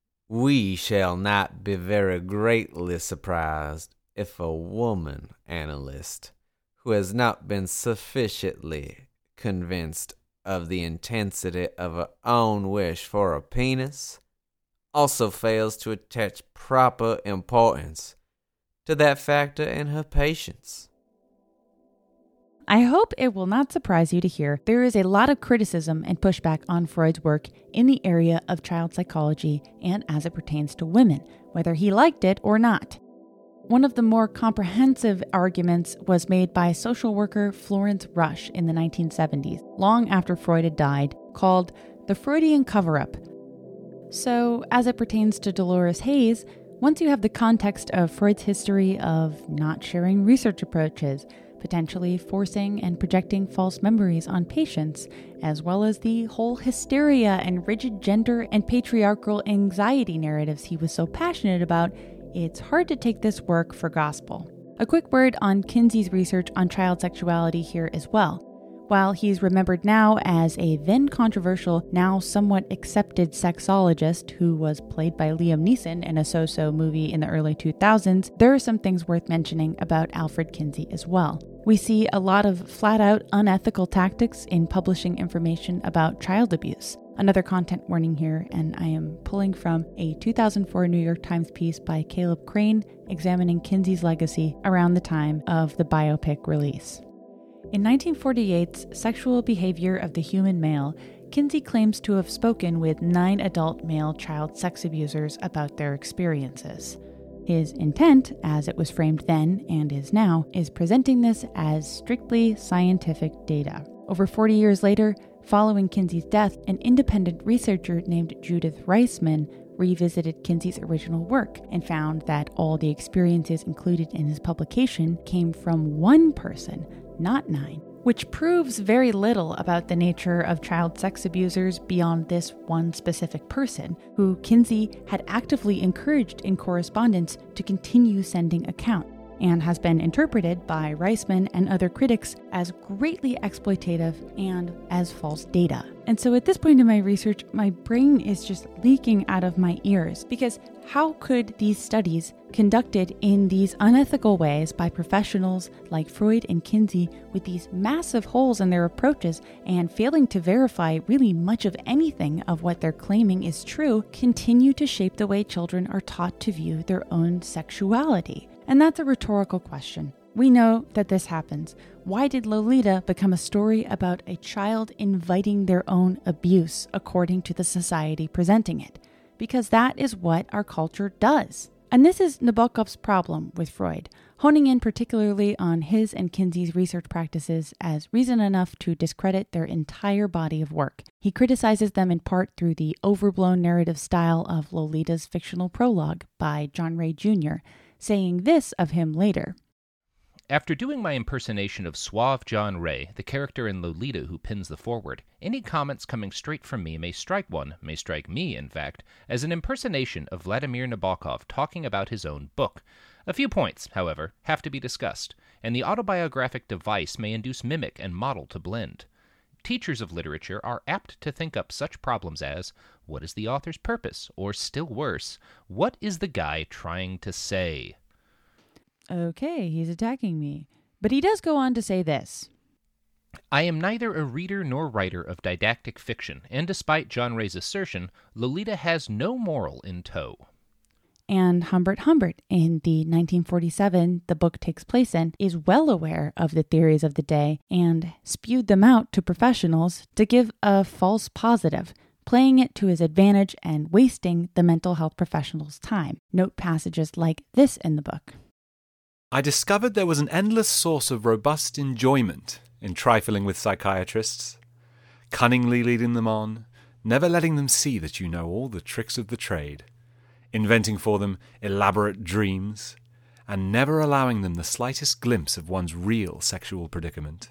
Speaker 5: We shall not be very greatly surprised if a woman analyst who has not been sufficiently convinced of the intensity of her own wish for a penis also fails to attach proper importance to that factor in her patients.
Speaker 1: I hope it will not surprise you to hear there is a lot of criticism and pushback on Freud's work in the area of child psychology and as it pertains to women, whether he liked it or not. One of the more comprehensive arguments was made by social worker Florence Rush in the nineteen seventies, long after Freud had died, called the Freudian cover-up. So, as it pertains to Dolores Haze, once you have the context of Freud's history of not sharing research approaches, potentially forcing and projecting false memories on patients, as well as the whole hysteria and rigid gender and patriarchal anxiety narratives he was so passionate about, it's hard to take this work for gospel. A quick word on Kinsey's research on child sexuality here as well. While he's remembered now as a then controversial, now somewhat accepted sexologist who was played by Liam Neeson in a so-so movie in the early two thousands, there are some things worth mentioning about Alfred Kinsey as well. We see a lot of flat-out unethical tactics in publishing information about child abuse. Another content warning here, and I am pulling from a two thousand four New York Times piece by Caleb Crane examining Kinsey's legacy around the time of the biopic release. In nineteen forty-eight's Sexual Behavior of the Human Male, Kinsey claims to have spoken with nine adult male child sex abusers about their experiences. His intent, as it was framed then and is now, is presenting this as strictly scientific data. Over forty years later, following Kinsey's death, an independent researcher named Judith Reisman revisited Kinsey's original work and found that all the experiences included in his publication came from one person, not nine, which proves very little about the nature of child sex abusers beyond this one specific person, who Kinsey had actively encouraged in correspondence to continue sending accounts, and has been interpreted by Reisman and other critics as greatly exploitative and as false data. And so at this point in my research, my brain is just leaking out of my ears, because how could these studies conducted in these unethical ways by professionals like Freud and Kinsey, with these massive holes in their approaches and failing to verify really much of anything of what they're claiming is true, continue to shape the way children are taught to view their own sexuality? And that's a rhetorical question. We know that this happens. Why did Lolita become a story about a child inviting their own abuse according to the society presenting it? Because that is what our culture does. And this is Nabokov's problem with Freud, honing in particularly on his and Kinsey's research practices as reason enough to discredit their entire body of work. He criticizes them in part through the overblown narrative style of Lolita's fictional prologue by John Ray Junior, saying this of him later.
Speaker 2: After doing my impersonation of suave John Ray, the character in Lolita who pins the foreword, any comments coming straight from me may strike one, may strike me, in fact, as an impersonation of Vladimir Nabokov talking about his own book. A few points, however, have to be discussed, and the autobiographic device may induce mimic and model to blend. Teachers of literature are apt to think up such problems as, what is the author's purpose? Or still worse, what is the guy trying to say?
Speaker 1: Okay, he's attacking me. But he does go on to say this.
Speaker 2: I am neither a reader nor writer of didactic fiction, and despite John Ray's assertion, Lolita has no moral in tow.
Speaker 1: And Humbert Humbert, in the nineteen forty-seven the book takes place in, is well aware of the theories of the day and spewed them out to professionals to give a false positive, playing it to his advantage and wasting the mental health professionals' time. Note passages like this in the book.
Speaker 3: I discovered there was an endless source of robust enjoyment in trifling with psychiatrists, cunningly leading them on, never letting them see that you know all the tricks of the trade, inventing for them elaborate dreams, and never allowing them the slightest glimpse of one's real sexual predicament.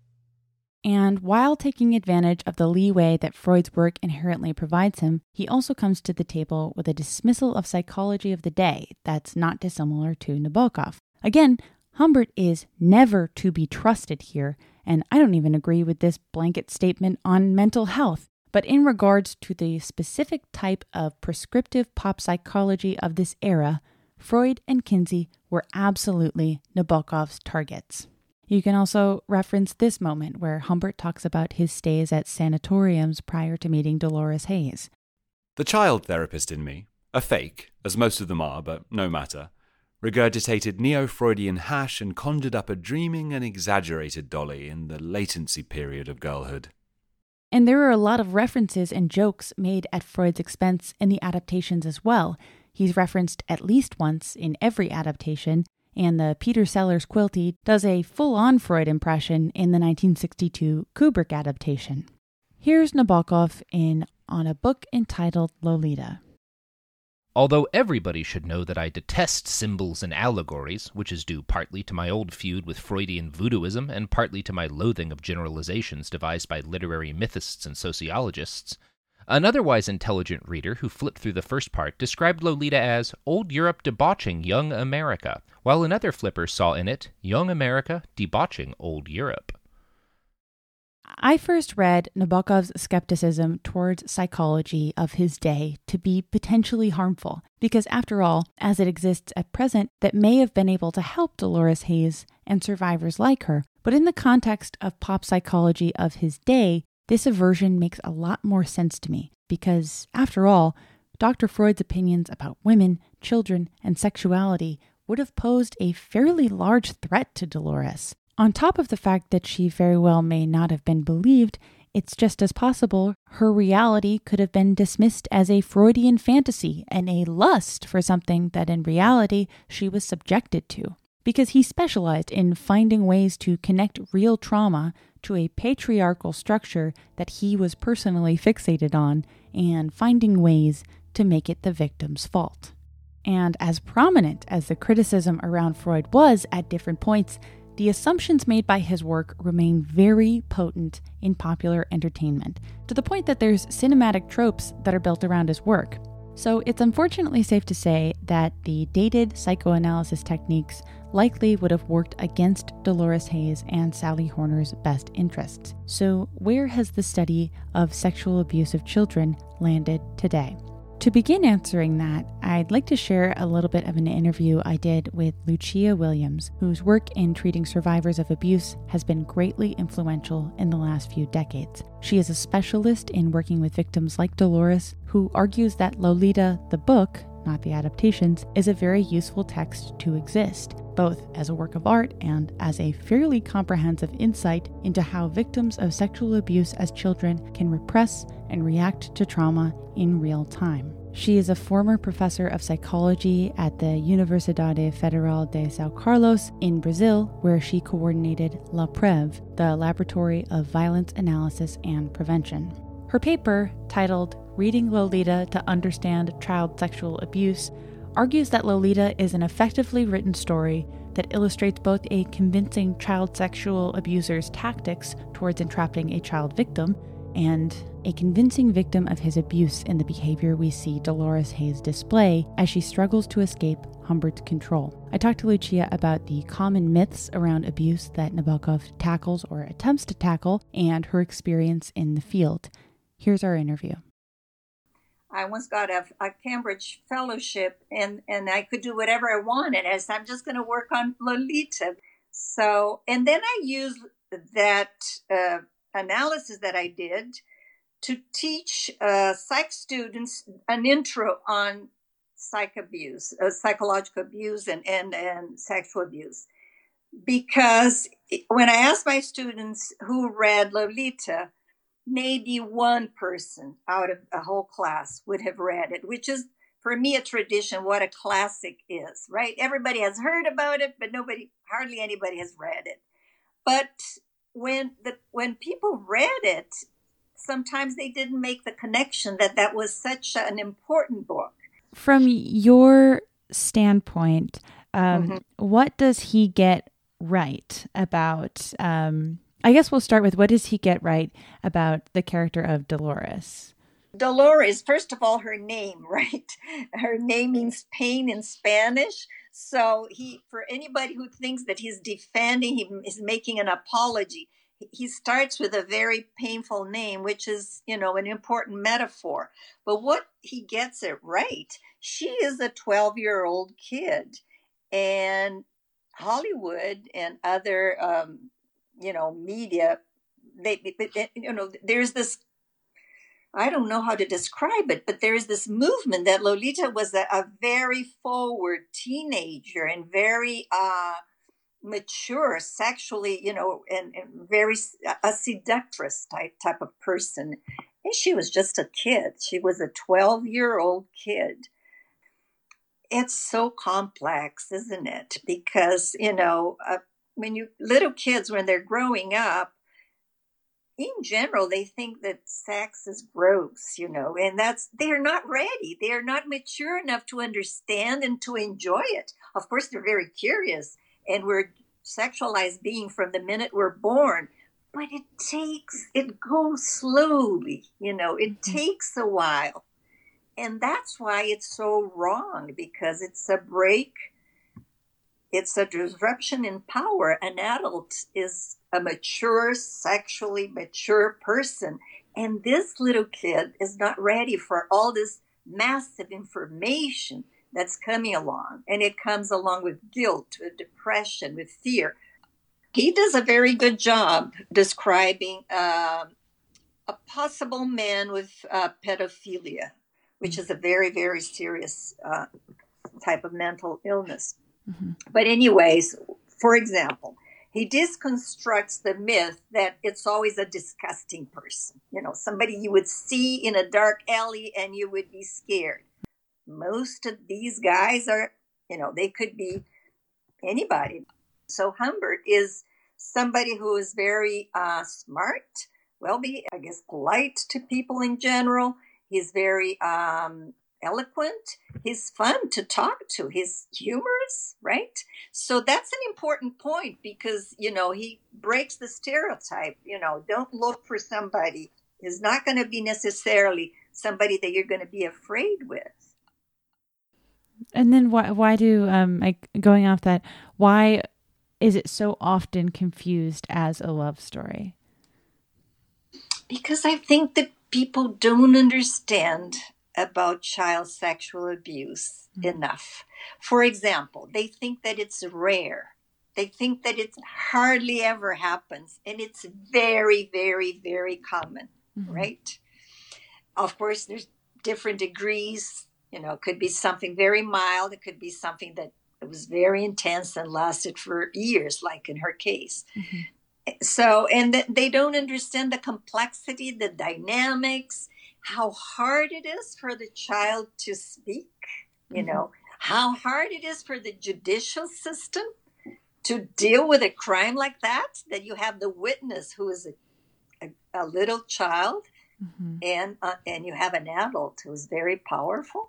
Speaker 1: And while taking advantage of the leeway that Freud's work inherently provides him, he also comes to the table with a dismissal of psychology of the day that's not dissimilar to Nabokov. Again, Humbert is never to be trusted here, and I don't even agree with this blanket statement on mental health. But in regards to the specific type of prescriptive pop psychology of this era, Freud and Kinsey were absolutely Nabokov's targets. You can also reference this moment where Humbert talks about his stays at sanatoriums prior to meeting Dolores Haze.
Speaker 3: The child therapist in me, a fake, as most of them are, but no matter, regurgitated neo-Freudian hash and conjured up a dreaming and exaggerated Dolly in the latency period of girlhood.
Speaker 1: And there are a lot of references and jokes made at Freud's expense in the adaptations as well. He's referenced at least once in every adaptation, and the Peter Sellers Quilty does a full-on Freud impression in the nineteen sixty-two Kubrick adaptation. Here's Nabokov in on a book entitled Lolita.
Speaker 2: Although everybody should know that I detest symbols and allegories, which is due partly to my old feud with Freudian voodooism and partly to my loathing of generalizations devised by literary mythists and sociologists, an otherwise intelligent reader who flipped through the first part described Lolita as Old Europe debauching Young America, while another flipper saw in it Young America debauching Old Europe.
Speaker 1: I first read Nabokov's skepticism towards psychology of his day to be potentially harmful, because after all, as it exists at present, that may have been able to help Dolores Haze and survivors like her. But in the context of pop psychology of his day, this aversion makes a lot more sense to me, because after all, Doctor Freud's opinions about women, children, and sexuality would have posed a fairly large threat to Dolores. On top of the fact that she very well may not have been believed, it's just as possible her reality could have been dismissed as a Freudian fantasy and a lust for something that in reality she was subjected to. Because he specialized in finding ways to connect real trauma to a patriarchal structure that he was personally fixated on and finding ways to make it the victim's fault. And as prominent as the criticism around Freud was at different points, the assumptions made by his work remain very potent in popular entertainment, to the point that there's cinematic tropes that are built around his work. So it's unfortunately safe to say that the dated psychoanalysis techniques likely would have worked against Dolores Haze and Sally Horner's best interests. So where has the study of sexual abuse of children landed today? To begin answering that, I'd like to share a little bit of an interview I did with Lucia Williams, whose work in treating survivors of abuse has been greatly influential in the last few decades. She is a specialist in working with victims like Dolores, who argues that Lolita, the book, not the adaptations, is a very useful text to exist, both as a work of art and as a fairly comprehensive insight into how victims of sexual abuse as children can repress and react to trauma in real time. She is a former professor of psychology at the Universidade Federal de São Carlos in Brazil, where she coordinated LaPreve, the Laboratory of Violence Analysis and Prevention. Her paper, titled Reading Lolita to Understand Child Sexual Abuse, argues that Lolita is an effectively written story that illustrates both a convincing child sexual abuser's tactics towards entrapping a child victim and a convincing victim of his abuse in the behavior we see Dolores Haze display as she struggles to escape Humbert's control. I talked to Lucia about the common myths around abuse that Nabokov tackles or attempts to tackle and her experience in the field. Here's our interview.
Speaker 6: I once got a, a Cambridge fellowship, and, and I could do whatever I wanted. I said, I'm just going to work on Lolita. So, and then I used that uh, analysis that I did to teach uh, psych students an intro on psych abuse, uh, psychological abuse and, and, and sexual abuse. Because when I asked my students who read Lolita, maybe one person out of a whole class would have read it, which is, for me, a tradition, what a classic is, right? Everybody has heard about it, but nobody, hardly anybody has read it. But when the when people read it, sometimes they didn't make the connection that that was such an important book.
Speaker 1: From your standpoint, um, mm-hmm. what does he get right about... Um, I guess we'll start with, what does he get right about the character of Dolores?
Speaker 6: Dolores, first of all, her name, right? Her name means pain in Spanish. So he, for anybody who thinks that he's defending, he is making an apology. He starts with a very painful name, which is, you know, an important metaphor. But what he gets it right, she is a twelve-year-old kid. And Hollywood and other... Um, you know, media, they, they, you know, there's this, I don't know how to describe it, but there is this movement that Lolita was a, a very forward teenager and very uh, mature sexually, you know, and, and very, a seductress type, type of person. And she was just a kid. She was a twelve-year-old kid. It's so complex, isn't it? Because, you know, uh, when you little kids, when they're growing up, in general, they think that sex is gross, you know, and that's, they're not ready. They are not mature enough to understand and to enjoy it. Of course, they're very curious, and we're sexualized being from the minute we're born, but it takes, it goes slowly, you know, it mm-hmm. takes a while. And that's why it's so wrong, because it's a break. It's a disruption in power. An adult is a mature, sexually mature person. And this little kid is not ready for all this massive information that's coming along. And it comes along with guilt, with depression, with fear. He does a very good job describing uh, a possible man with uh, pedophilia, which is a very, very serious uh, type of mental illness. Mm-hmm. But anyways, for example, he deconstructs the myth that it's always a disgusting person, you know, somebody you would see in a dark alley and you would be scared. Most of these guys are, you know, they could be anybody. So Humbert is somebody who is very uh, smart, well, be, I guess, polite to people in general. He's very um, eloquent. He's fun to talk to. He's humorous, right? So that's an important point because, you know, he breaks the stereotype. You know, don't look for somebody. He's not going to be necessarily somebody that you're going to be afraid with.
Speaker 1: And then why, why do, um, like going off that, why is it so often confused as a love story?
Speaker 6: Because I think that people don't understand about child sexual abuse mm-hmm. enough. For example, they think that it's rare. They think that it hardly ever happens. And it's very, very, very common, mm-hmm. right? Of course, there's different degrees. You know, it could be something very mild. It could be something that was very intense and lasted for years, like in her case. Mm-hmm. So, and th- they don't understand the complexity, the dynamics, how hard it is for the child to speak, you mm-hmm. know, how hard it is for the judicial system to deal with a crime like that, that you have the witness who is a, a, a little child mm-hmm. and uh, and you have an adult who is very powerful.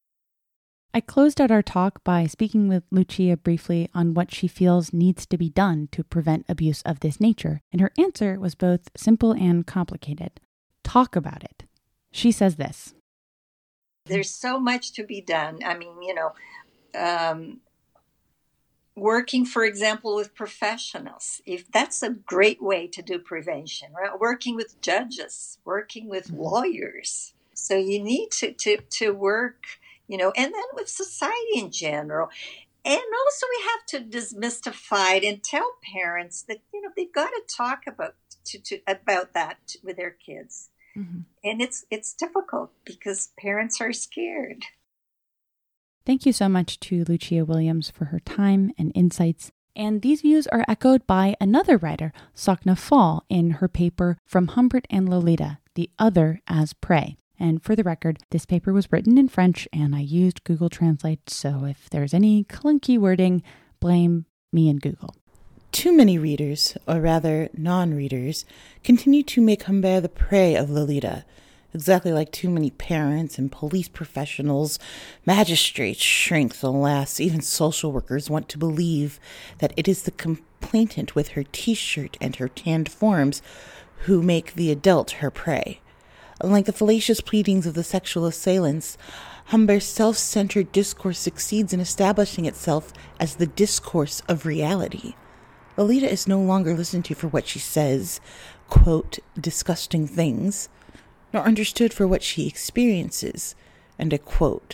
Speaker 1: I closed out our talk by speaking with Lucia briefly on what she feels needs to be done to prevent abuse of this nature, and her answer was both simple and complicated. Talk about it. She says this.
Speaker 6: There's so much to be done. I mean, you know, um, working, for example, with professionals, if that's a great way to do prevention, right? Working with judges, working with lawyers. So you need to, to, to work, you know, and then with society in general. And also we have to demystify it and tell parents that, you know, they've got to talk about to, to about that with their kids. Mm-hmm. And it's it's difficult because parents are scared.
Speaker 1: Thank you so much to Lucia Williams for her time and insights. And these views are echoed by another writer, Sokna Fall, in her paper From Humbert and Lolita, The Other as Prey. And for the record, this paper was written in French and I used Google Translate, so if there's any clunky wording, blame me and Google.
Speaker 7: Too many readers, or rather non-readers, continue to make Humbert the prey of Lolita, exactly like too many parents and police professionals, magistrates, shrinks, alas, even social workers want to believe that it is the complainant with her t-shirt and her tanned forms who make the adult her prey. Unlike the fallacious pleadings of the sexual assailants, Humbert's self-centered discourse succeeds in establishing itself as the discourse of reality. Lolita is no longer listened to for what she says, quote, disgusting things, nor understood for what she experiences, and a quote,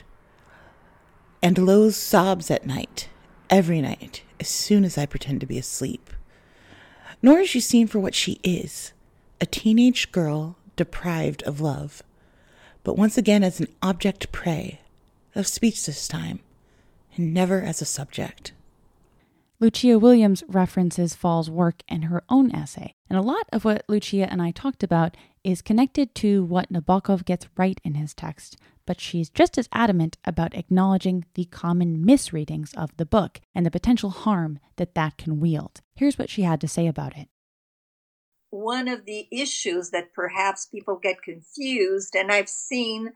Speaker 7: and lows sobs at night, every night, as soon as I pretend to be asleep. Nor is she seen for what she is, a teenage girl deprived of love, but once again as an object prey, of speech this time, and never as a subject.
Speaker 1: Lucia Williams references Fall's work in her own essay, and a lot of what Lucia and I talked about is connected to what Nabokov gets right in his text, but she's just as adamant about acknowledging the common misreadings of the book and the potential harm that that can wield. Here's what she had to say about it.
Speaker 6: one of the issues that perhaps people get confused, and I've seen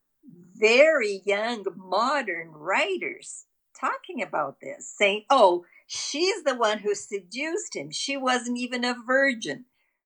Speaker 6: very young modern writers talking about this, saying, oh, she's the one who seduced him. She wasn't even a virgin.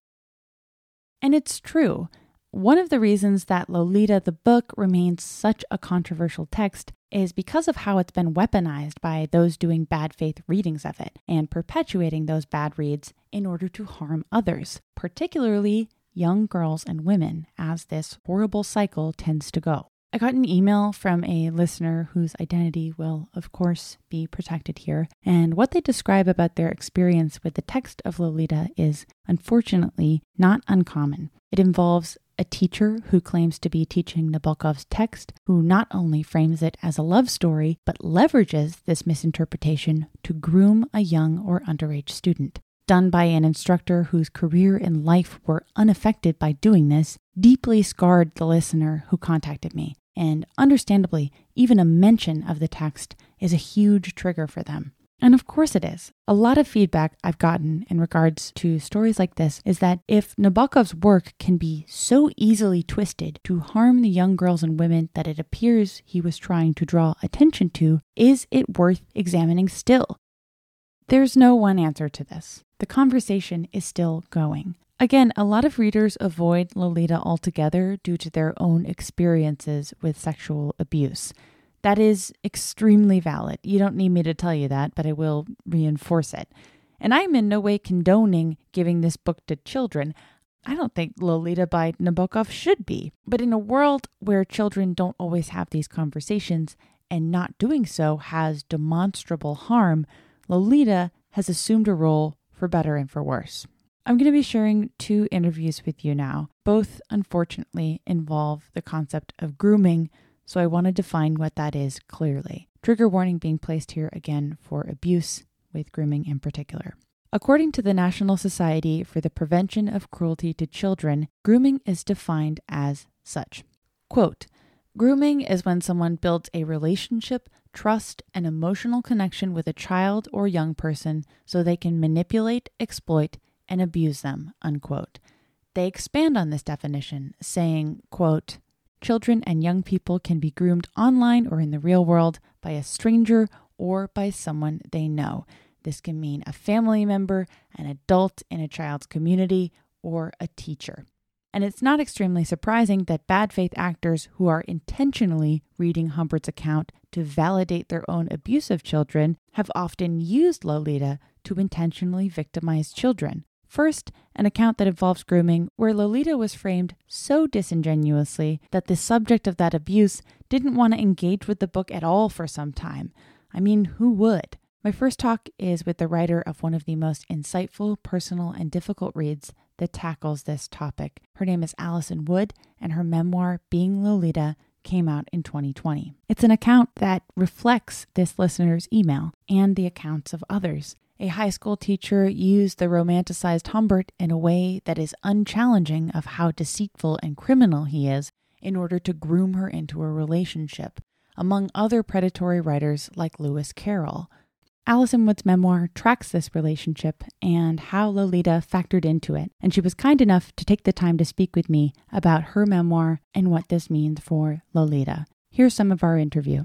Speaker 1: And it's true. One of the reasons that Lolita the book remains such a controversial text is because of how it's been weaponized by those doing bad faith readings of it and perpetuating those bad reads in order to harm others, particularly young girls and women, as this horrible cycle tends to go. I got an email from a listener whose identity will, of course, be protected here, and what they describe about their experience with the text of Lolita is, unfortunately, not uncommon. It involves a teacher who claims to be teaching Nabokov's text, who not only frames it as a love story, but leverages this misinterpretation to groom a young or underage student. Done by an instructor whose career and life were unaffected by doing this, deeply scarred the listener who contacted me. And understandably, even a mention of the text is a huge trigger for them. And of course it is. A lot of feedback I've gotten in regards to stories like this is that if Nabokov's work can be so easily twisted to harm the young girls and women that it appears he was trying to draw attention to, is it worth examining still? There's no one answer to this. The conversation is still going. Again, a lot of readers avoid Lolita altogether due to their own experiences with sexual abuse. That is extremely valid. You don't need me to tell you that, but I will reinforce it. And I'm in no way condoning giving this book to children. I don't think Lolita by Nabokov should be. But in a world where children don't always have these conversations, and not doing so has demonstrable harm, Lolita has assumed a role for better and for worse. I'm going to be sharing two interviews with you now. Both, unfortunately, involve the concept of grooming, so I want to define what that is clearly. Trigger warning being placed here again for abuse, with grooming in particular. According to the National Society for the Prevention of Cruelty to Children, grooming is defined as such. Quote, grooming is when someone builds a relationship, trust, and emotional connection with a child or young person so they can manipulate, exploit, and abuse them, unquote. They expand on this definition, saying, quote, children and young people can be groomed online or in the real world by a stranger or by someone they know. This can mean a family member, an adult in a child's community, or a teacher. And it's not extremely surprising that bad faith actors who are intentionally reading Humbert's account to validate their own abuse of children have often used Lolita to intentionally victimize children. First, an account that involves grooming where Lolita was framed so disingenuously that the subject of that abuse didn't want to engage with the book at all for some time. I mean, who would? My first talk is with the writer of one of the most insightful, personal, and difficult reads that tackles this topic. Her name is Allison Wood, and her memoir, Being Lolita, came out in twenty twenty. It's an account that reflects this listener's email and the accounts of others. A high school teacher used the romanticized Humbert in a way that is unchallenging of how deceitful and criminal he is in order to groom her into a relationship, among other predatory writers like Lewis Carroll. Allison Wood's memoir tracks this relationship and how Lolita factored into it, and she was kind enough to take the time to speak with me about her memoir and what this means for Lolita. Here's some of our interview.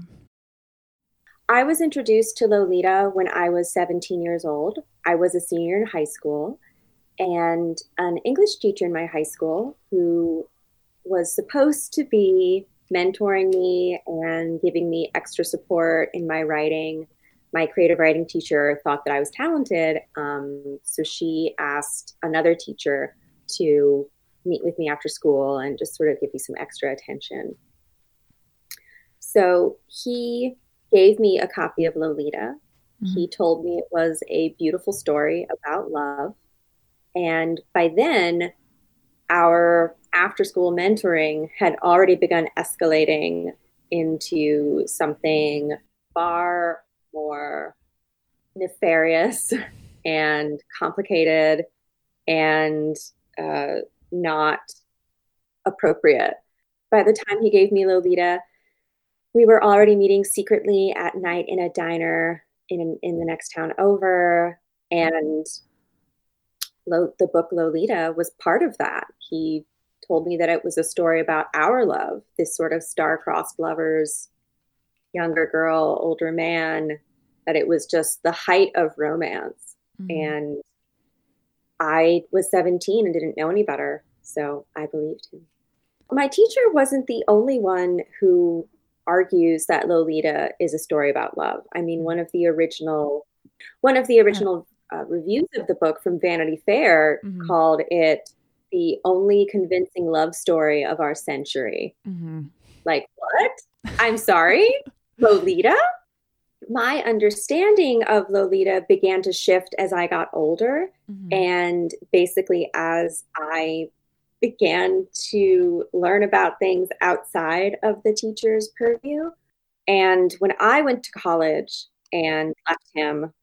Speaker 8: I was introduced to Lolita when I was seventeen years old. I was a senior in high school, and an English teacher in my high school who was supposed to be mentoring me and giving me extra support in my writing. My creative writing teacher thought that I was talented, um, so she asked another teacher to meet with me after school and just sort of give me some extra attention. So he gave me a copy of Lolita. Mm-hmm. He told me it was a beautiful story about love. And by then, our after-school mentoring had already begun escalating into something far more nefarious and complicated and uh, not appropriate. By the time he gave me Lolita, we were already meeting secretly at night in a diner in in the next town over, and Lo- the book Lolita was part of that. He told me that it was a story about our love, this sort of star-crossed lovers, younger girl, older man, that it was just the height of romance. Mm-hmm. And I was seventeen and didn't know any better, so I believed him. My teacher wasn't the only one who argues that Lolita is a story about love. I mean, one of the original, one of the original uh, reviews of the book from Vanity Fair mm-hmm. called it the only convincing love story of our century. Mm-hmm. Like, what? I'm sorry? Lolita? My understanding of Lolita began to shift as I got older. Mm-hmm. And basically as I began to learn about things outside of the teacher's purview. And when I went to college and left him,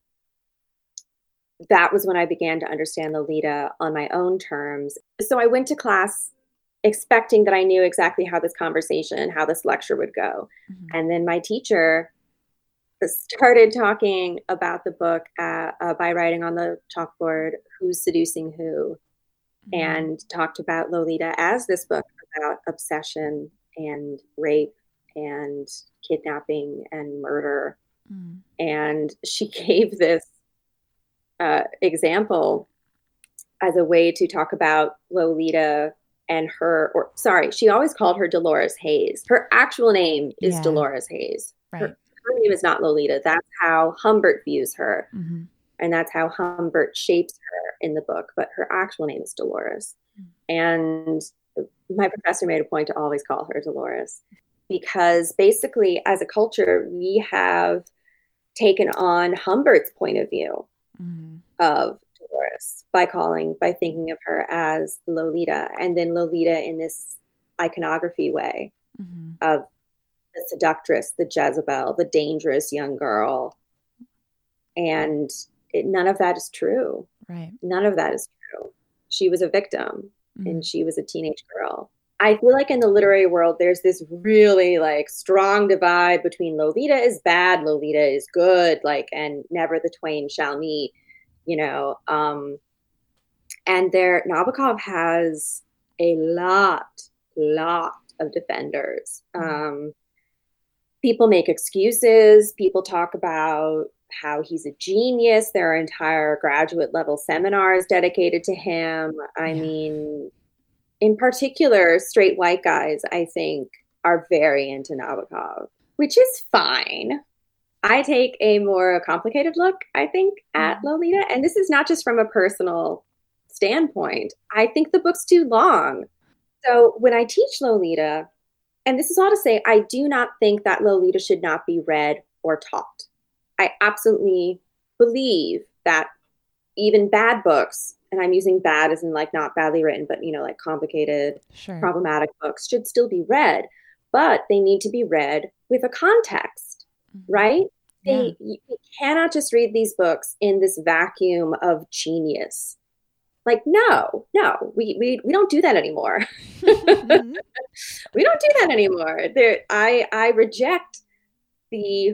Speaker 8: that was when I began to understand Lolita on my own terms. So I went to class expecting that I knew exactly how this conversation, how this lecture would go. Mm-hmm. And then my teacher started talking about the book uh, uh, by writing on the chalkboard, Who's Seducing Who? Mm-hmm. And talked about Lolita as this book about obsession and rape and kidnapping and murder. Mm-hmm. And she gave this uh, example as a way to talk about Lolita and her, or sorry, she always called her Dolores Hayes. Her actual name is yeah. Dolores Hayes.
Speaker 1: Right.
Speaker 8: Her, her name is not Lolita. That's how Humbert views her. Mm-hmm. And that's how Humbert shapes her in the book. But her actual name is Dolores. Mm-hmm. And my professor made a point to always call her Dolores. Because basically, as a culture, we have taken on Humbert's point of view mm-hmm. of Dolores by calling, by thinking of her as Lolita. And then Lolita in this iconography way mm-hmm. of the seductress, the Jezebel, the dangerous young girl. And it, none of that is true.
Speaker 1: Right.
Speaker 8: None of that is true. She was a victim mm-hmm. and she was a teenage girl. I feel like in the literary world, there's this really like strong divide between Lolita is bad, Lolita is good, like, and never the twain shall meet, you know. Um, and there, Nabokov has a lot, lot of defenders. Um, people make excuses. People talk about how he's a genius. There are entire graduate level seminars dedicated to him. I yeah. mean, in particular, straight white guys, I think, are very into Nabokov, which is fine. I take a more complicated look, I think, at Lolita. And this is not just from a personal standpoint. I think the book's too long. So when I teach Lolita, and this is all to say, I do not think that Lolita should not be read or taught. I absolutely believe that even bad books, and I'm using bad as in like not badly written, but, you know, like complicated, sure. problematic books should still be read, but they need to be read with a context, mm-hmm. right? Yeah. They, you, you cannot just read these books in this vacuum of genius. Like, no, no, we, we, we don't do that anymore. Mm-hmm. We don't do that anymore. There, I, I reject the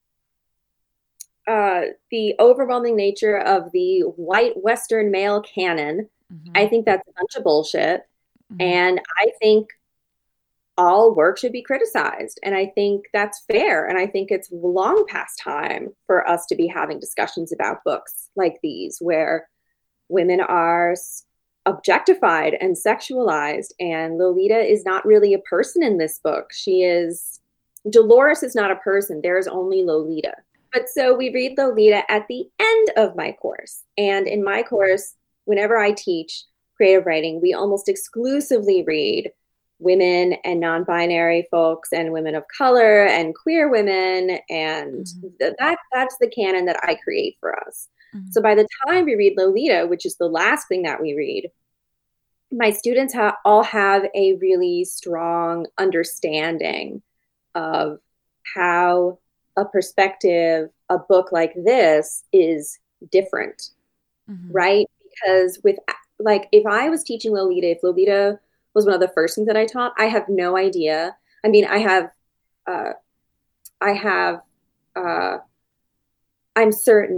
Speaker 8: Uh, the overwhelming nature of the white Western male canon. Mm-hmm. I think that's a bunch of bullshit. Mm-hmm. And I think all work should be criticized. And I think that's fair. And I think it's long past time for us to be having discussions about books like these, where women are objectified and sexualized. And Lolita is not really a person in this book. She is, Dolores is not a person. There is only Lolita. But so we read Lolita at the end of my course. And in my course, whenever I teach creative writing, we almost exclusively read women and non-binary folks and women of color and queer women. And mm-hmm. that that's the canon that I create for us. Mm-hmm. So by the time we read Lolita, which is the last thing that we read, my students ha- all have a really strong understanding of how a perspective, a book like this is different, mm-hmm. right? Because with like, if I was teaching Lolita, if Lolita was one of the first things that I taught, I have no idea. I mean, I have, uh, I have, uh, I'm certain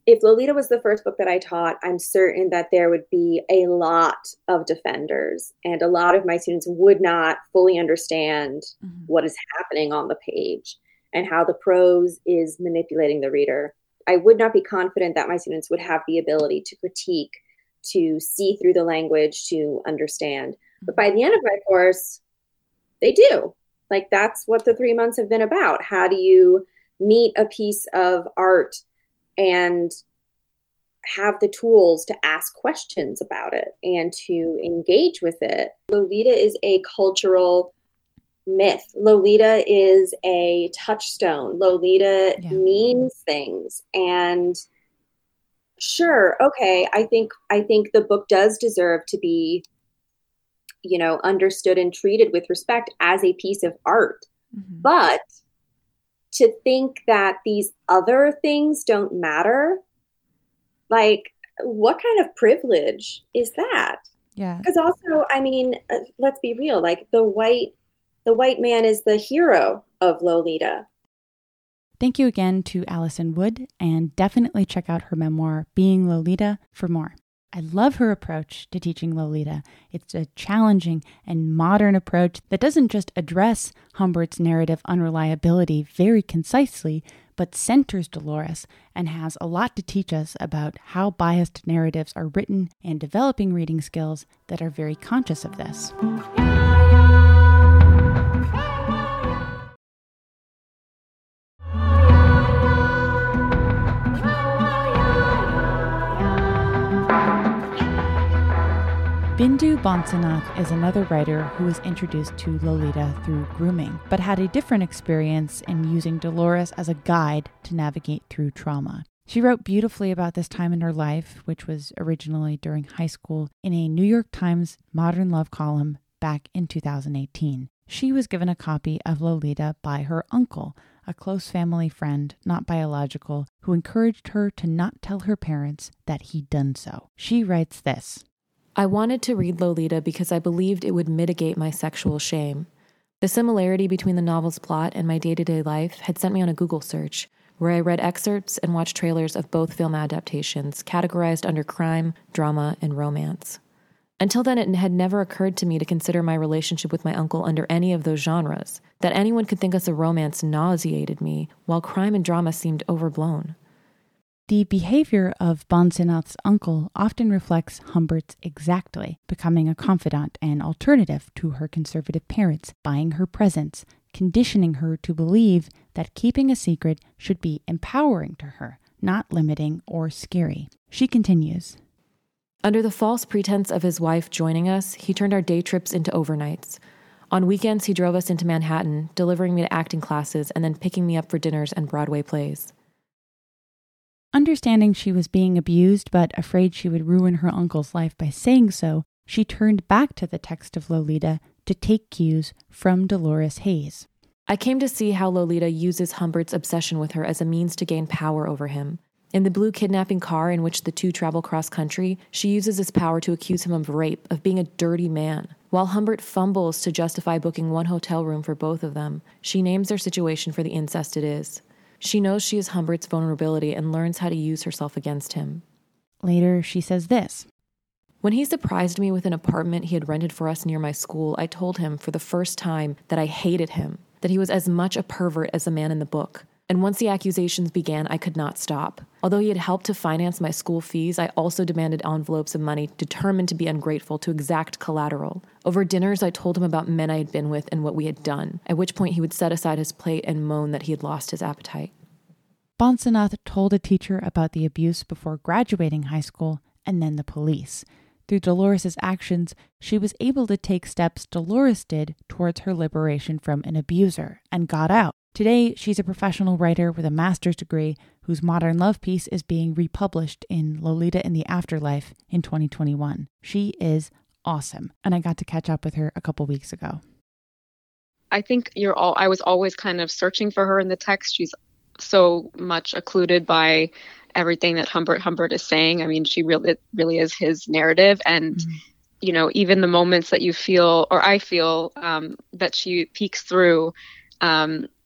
Speaker 8: if Lolita was the first book that I taught, I'm certain that there would be a lot of defenders, and a lot of my students would not fully understand mm-hmm. what is happening on the page and how the prose is manipulating the reader. I would not be confident that my students would have the ability to critique, to see through the language, to understand. Mm-hmm. But by the end of my course, they do. Like, that's what the three months have been about. How do you meet a piece of art and have the tools to ask questions about it and to engage with it? Lolita is a cultural myth. Lolita is a touchstone. Lolita yeah. means things. And sure, okay, I think I think the book does deserve to be, you know, understood and treated with respect as a piece of art. Mm-hmm. But to think that these other things don't matter, like, what kind of privilege is that?
Speaker 1: Yeah.
Speaker 8: Because also, I mean, uh, let's be real, like the white, the white man is the hero of Lolita.
Speaker 1: Thank you again to Allison Wood, and definitely check out her memoir, Being Lolita, for more. I love her approach to teaching Lolita. It's a challenging and modern approach that doesn't just address Humbert's narrative unreliability very concisely, but centers Dolores and has a lot to teach us about how biased narratives are written and developing reading skills that are very conscious of this. Bindu Bhansanath is another writer who was introduced to Lolita through grooming, but had a different experience in using Dolores as a guide to navigate through trauma. She wrote beautifully about this time in her life, which was originally during high school, in a New York Times Modern Love column back in two thousand eighteen. She was given a copy of Lolita by her uncle, a close family friend, not biological, who encouraged her to not tell her parents that he'd done so. She writes this:
Speaker 9: I wanted to read Lolita because I believed it would mitigate my sexual shame. The similarity between the novel's plot and my day-to-day life had sent me on a Google search, where I read excerpts and watched trailers of both film adaptations, categorized under crime, drama, and romance. Until then, it had never occurred to me to consider my relationship with my uncle under any of those genres. That anyone could think us a romance nauseated me, while crime and drama seemed overblown.
Speaker 1: The behavior of Bhansanath's uncle often reflects Humbert's exactly, becoming a confidant and alternative to her conservative parents, buying her presents, conditioning her to believe that keeping a secret should be empowering to her, not limiting or scary. She continues,
Speaker 9: Under the false pretense of his wife joining us, he turned our day trips into overnights. On weekends, he drove us into Manhattan, delivering me to acting classes and then picking me up for dinners and Broadway plays.
Speaker 1: Understanding she was being abused, but afraid she would ruin her uncle's life by saying so, she turned back to the text of Lolita to take cues from Dolores Haze.
Speaker 9: I came to see how Lolita uses Humbert's obsession with her as a means to gain power over him. In the blue kidnapping car in which the two travel cross-country, she uses this power to accuse him of rape, of being a dirty man. While Humbert fumbles to justify booking one hotel room for both of them, she names their situation for the incest it is. She knows she is Humbert's vulnerability and learns how to use herself against him.
Speaker 1: Later, she says this.
Speaker 9: When he surprised me with an apartment he had rented for us near my school, I told him for the first time that I hated him, that he was as much a pervert as the man in the book. And once the accusations began, I could not stop. Although he had helped to finance my school fees, I also demanded envelopes of money, determined to be ungrateful, to exact collateral. Over dinners, I told him about men I had been with and what we had done, at which point he would set aside his plate and moan that he had lost his appetite.
Speaker 1: Bhansanath told a teacher about the abuse before graduating high school, and then the police. Through Dolores' actions, she was able to take steps Dolores did towards her liberation from an abuser, and got out. Today, she's a professional writer with a master's degree whose modern love piece is being republished in Lolita in the Afterlife in twenty twenty-one. She is awesome, and I got to catch up with her a couple weeks ago.
Speaker 10: I think you're all, I was always kind of searching for her in the text. She's so much occluded by everything that Humbert Humbert is saying. I mean, she really, it really is his narrative. And, mm-hmm. you know, even the moments that you feel, or I feel, um, that she peeks through, um,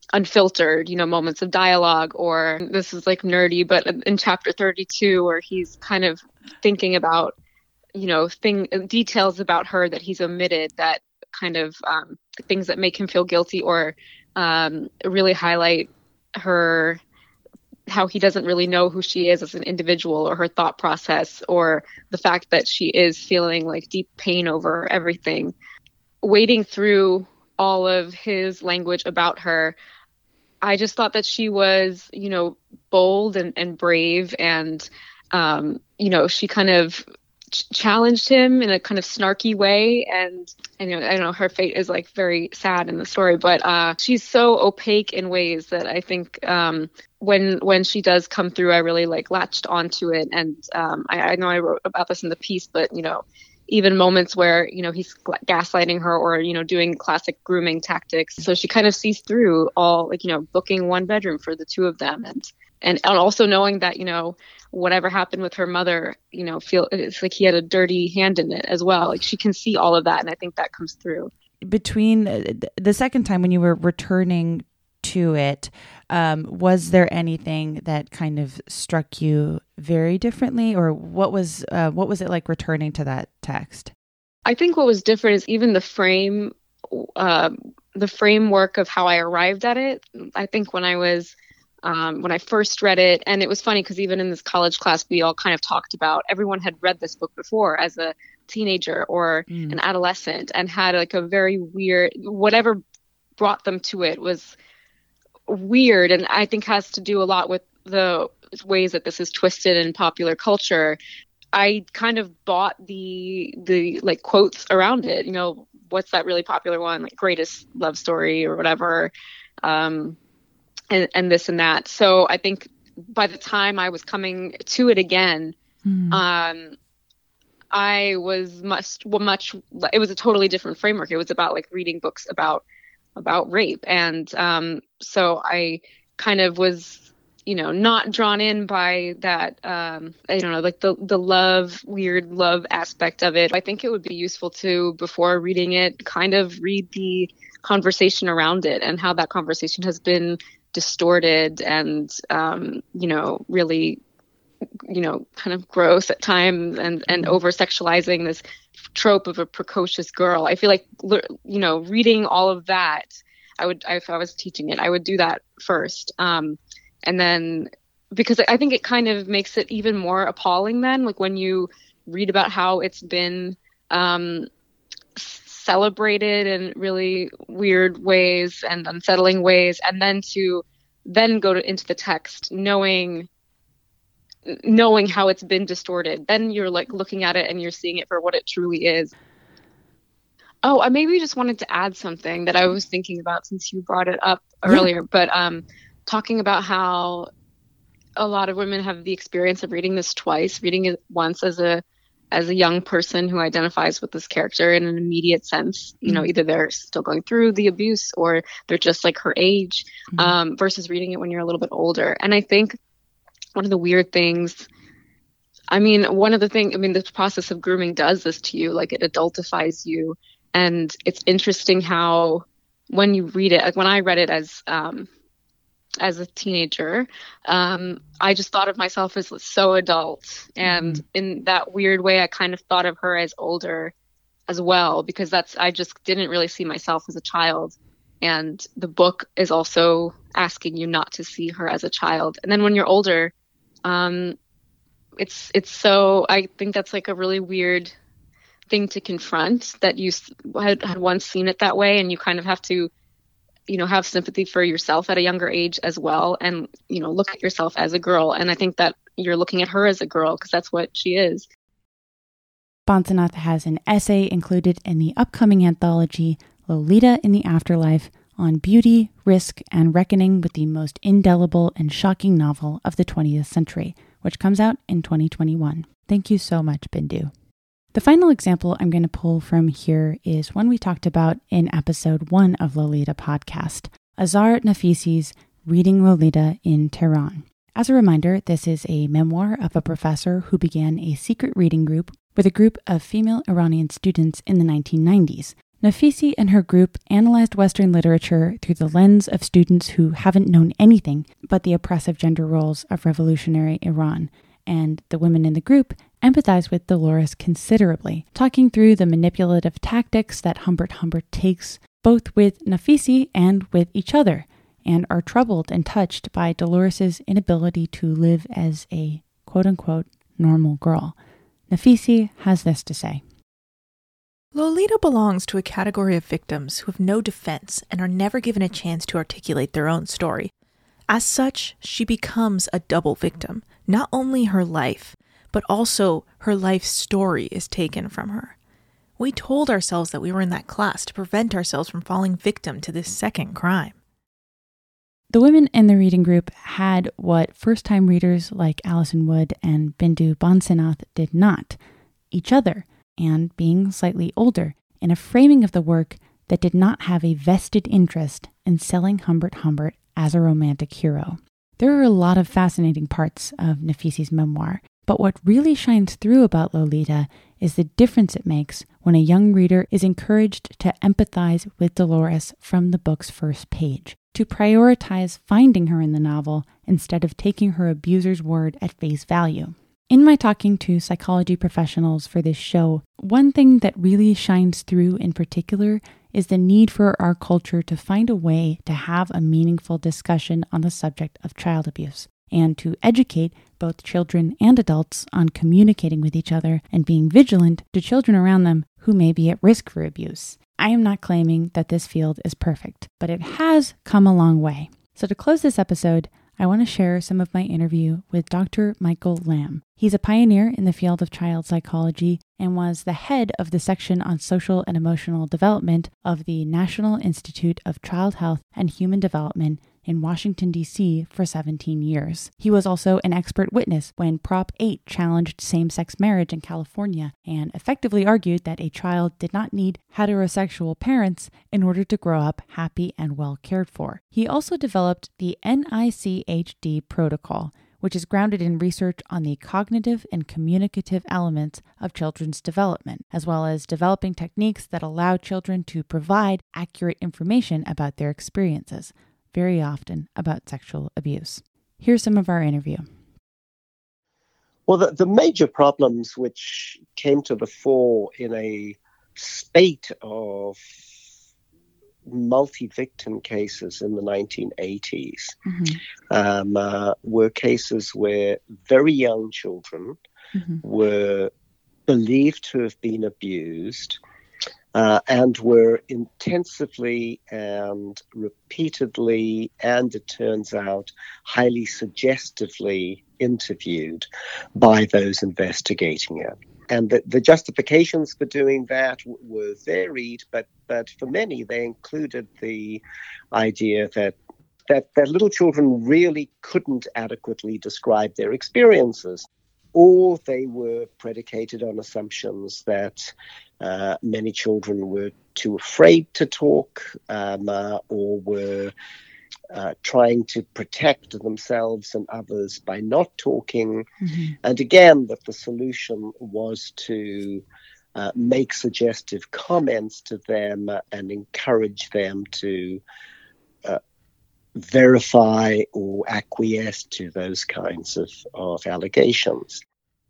Speaker 10: unfiltered, you know, moments of dialogue, or this is like nerdy, but in chapter thirty-two, where he's kind of thinking about, you know, thing details about her that he's omitted, that kind of um, things that make him feel guilty, or um, really highlight her, how he doesn't really know who she is as an individual, or her thought process, or the fact that she is feeling like deep pain over everything. Wading through all of his language about her, I just thought that she was, you know, bold and, and brave, and, um, you know, she kind of ch- challenged him in a kind of snarky way. And, and, you know, I don't know, her fate is like very sad in the story, but uh, she's so opaque in ways that I think um, when when she does come through, I really like latched onto it. And um, I, I know I wrote about this in the piece, but, you know, even moments where, you know, he's gaslighting her, or, you know, doing classic grooming tactics. So she kind of sees through all, like, you know, booking one bedroom for the two of them. And, and, and also knowing that, you know, whatever happened with her mother, you know, feel it's like he had a dirty hand in it as well. Like, she can see all of that. And I think that comes through.
Speaker 1: Between the second time when you were returning to it, um, was there anything that kind of struck you very differently, or what was uh, what was it like returning to that text?
Speaker 10: I think what was different is even the frame, uh, the framework of how I arrived at it. I think when I was um, when I first read it, and it was funny because even in this college class, we all kind of talked about, everyone had read this book before as a teenager or mm. an adolescent, and had like a very weird, whatever brought them to it was weird, and I think has to do a lot with the ways that this is twisted in popular culture. I kind of bought the the like quotes around it. You know, what's that really popular one, like greatest love story or whatever, um, and and this and that. So I think by the time I was coming to it again, mm. um, I was much much. It was a totally different framework. It was about like reading books about. about rape. And um, so I kind of was, you know, not drawn in by that, um, I don't know, like the, the love, weird love aspect of it. I think it would be useful to, before reading it, kind of read the conversation around it, and how that conversation has been distorted and, um, you know, really, you know, kind of gross at times, and, and over-sexualizing this trope of a precocious girl. I feel like, you know, reading all of that, I would, if I was teaching it, I would do that first. Um, and then, because I think it kind of makes it even more appalling then, like when you read about how it's been um, celebrated in really weird ways and unsettling ways, and then to then go to, into the text knowing knowing how it's been distorted, then you're like looking at it and you're seeing it for what it truly is. Oh, I maybe just wanted to add something that I was thinking about since you brought it up earlier, yeah. but um, talking about how a lot of women have the experience of reading this twice, reading it once as a as a young person who identifies with this character in an immediate sense, you mm-hmm. know, either they're still going through the abuse or they're just like her age, mm-hmm. um, versus reading it when you're a little bit older. And I think one of the weird things, I mean, one of the things, I mean, the process of grooming does this to you, like it adultifies you. And it's interesting how when you read it, like when I read it as, um, as a teenager, um, I just thought of myself as so adult. And mm-hmm. in that weird way, I kind of thought of her as older as well, because that's, I just didn't really see myself as a child. And the book is also asking you not to see her as a child. And then when you're older, um, it's, it's so, I think that's like a really weird thing to confront, that you had, had once seen it that way, and you kind of have to, you know, have sympathy for yourself at a younger age as well. And, you know, look at yourself as a girl. And I think that you're looking at her as a girl because that's what she is.
Speaker 1: Bonsaneth has an essay included in the upcoming anthology, Lolita in the Afterlife, on beauty, risk, and reckoning with the most indelible and shocking novel of the twentieth century, which comes out in twenty twenty-one. Thank you so much, Bindu. The final example I'm going to pull from here is one we talked about in episode one of Lolita podcast, Azar Nafisi's Reading Lolita in Tehran. As a reminder, this is a memoir of a professor who began a secret reading group with a group of female Iranian students in the nineteen nineties. Nafisi and her group analyzed Western literature through the lens of students who haven't known anything but the oppressive gender roles of revolutionary Iran, and the women in the group empathized with Dolores considerably, talking through the manipulative tactics that Humbert Humbert takes both with Nafisi and with each other, and are troubled and touched by Dolores's inability to live as a quote-unquote normal girl. Nafisi has this to say.
Speaker 11: Lolita belongs to a category of victims who have no defense and are never given a chance to articulate their own story. As such, she becomes a double victim. Not only her life, but also her life story is taken from her. We told ourselves that we were in that class to prevent ourselves from falling victim to this second crime.
Speaker 1: The women in the reading group had what first-time readers like Alison Wood and Bindu Bhansinath did not, each other, and being slightly older, in a framing of the work that did not have a vested interest in selling Humbert Humbert as a romantic hero. There are a lot of fascinating parts of Nafisi's memoir, but what really shines through about Lolita is the difference it makes when a young reader is encouraged to empathize with Dolores from the book's first page, to prioritize finding her in the novel instead of taking her abuser's word at face value. In my talking to psychology professionals for this show, one thing that really shines through in particular is the need for our culture to find a way to have a meaningful discussion on the subject of child abuse, and to educate both children and adults on communicating with each other and being vigilant to children around them who may be at risk for abuse. I am not claiming that this field is perfect, but it has come a long way. So to close this episode, I want to share some of my interview with Doctor Michael Lamb. He's a pioneer in the field of child psychology and was the head of the section on social and emotional development of the National Institute of Child Health and Human Development in Washington, D C for seventeen years. He was also an expert witness when Prop eight challenged same-sex marriage in California and effectively argued that a child did not need heterosexual parents in order to grow up happy and well cared for. He also developed the N I C H D protocol, which is grounded in research on the cognitive and communicative elements of children's development, as well as developing techniques that allow children to provide accurate information about their experiences, very often about sexual abuse. Here's some of our interview.
Speaker 12: Well, the, the major problems which came to the fore in a spate of multi-victim cases in the nineteen eighties mm-hmm. um, uh, were cases where very young children mm-hmm. were believed to have been abused uh, and were intensively and repeatedly, and it turns out, highly suggestively interviewed by those investigating it. And the, the justifications for doing that w- were varied, but, but for many, they included the idea that, that that little children really couldn't adequately describe their experiences, or they were predicated on assumptions that uh, many children were too afraid to talk um, uh, or were Uh, trying to protect themselves and others by not talking. Mm-hmm. And again, that the solution was to uh, make suggestive comments to them uh, and encourage them to uh, verify or acquiesce to those kinds of, of allegations.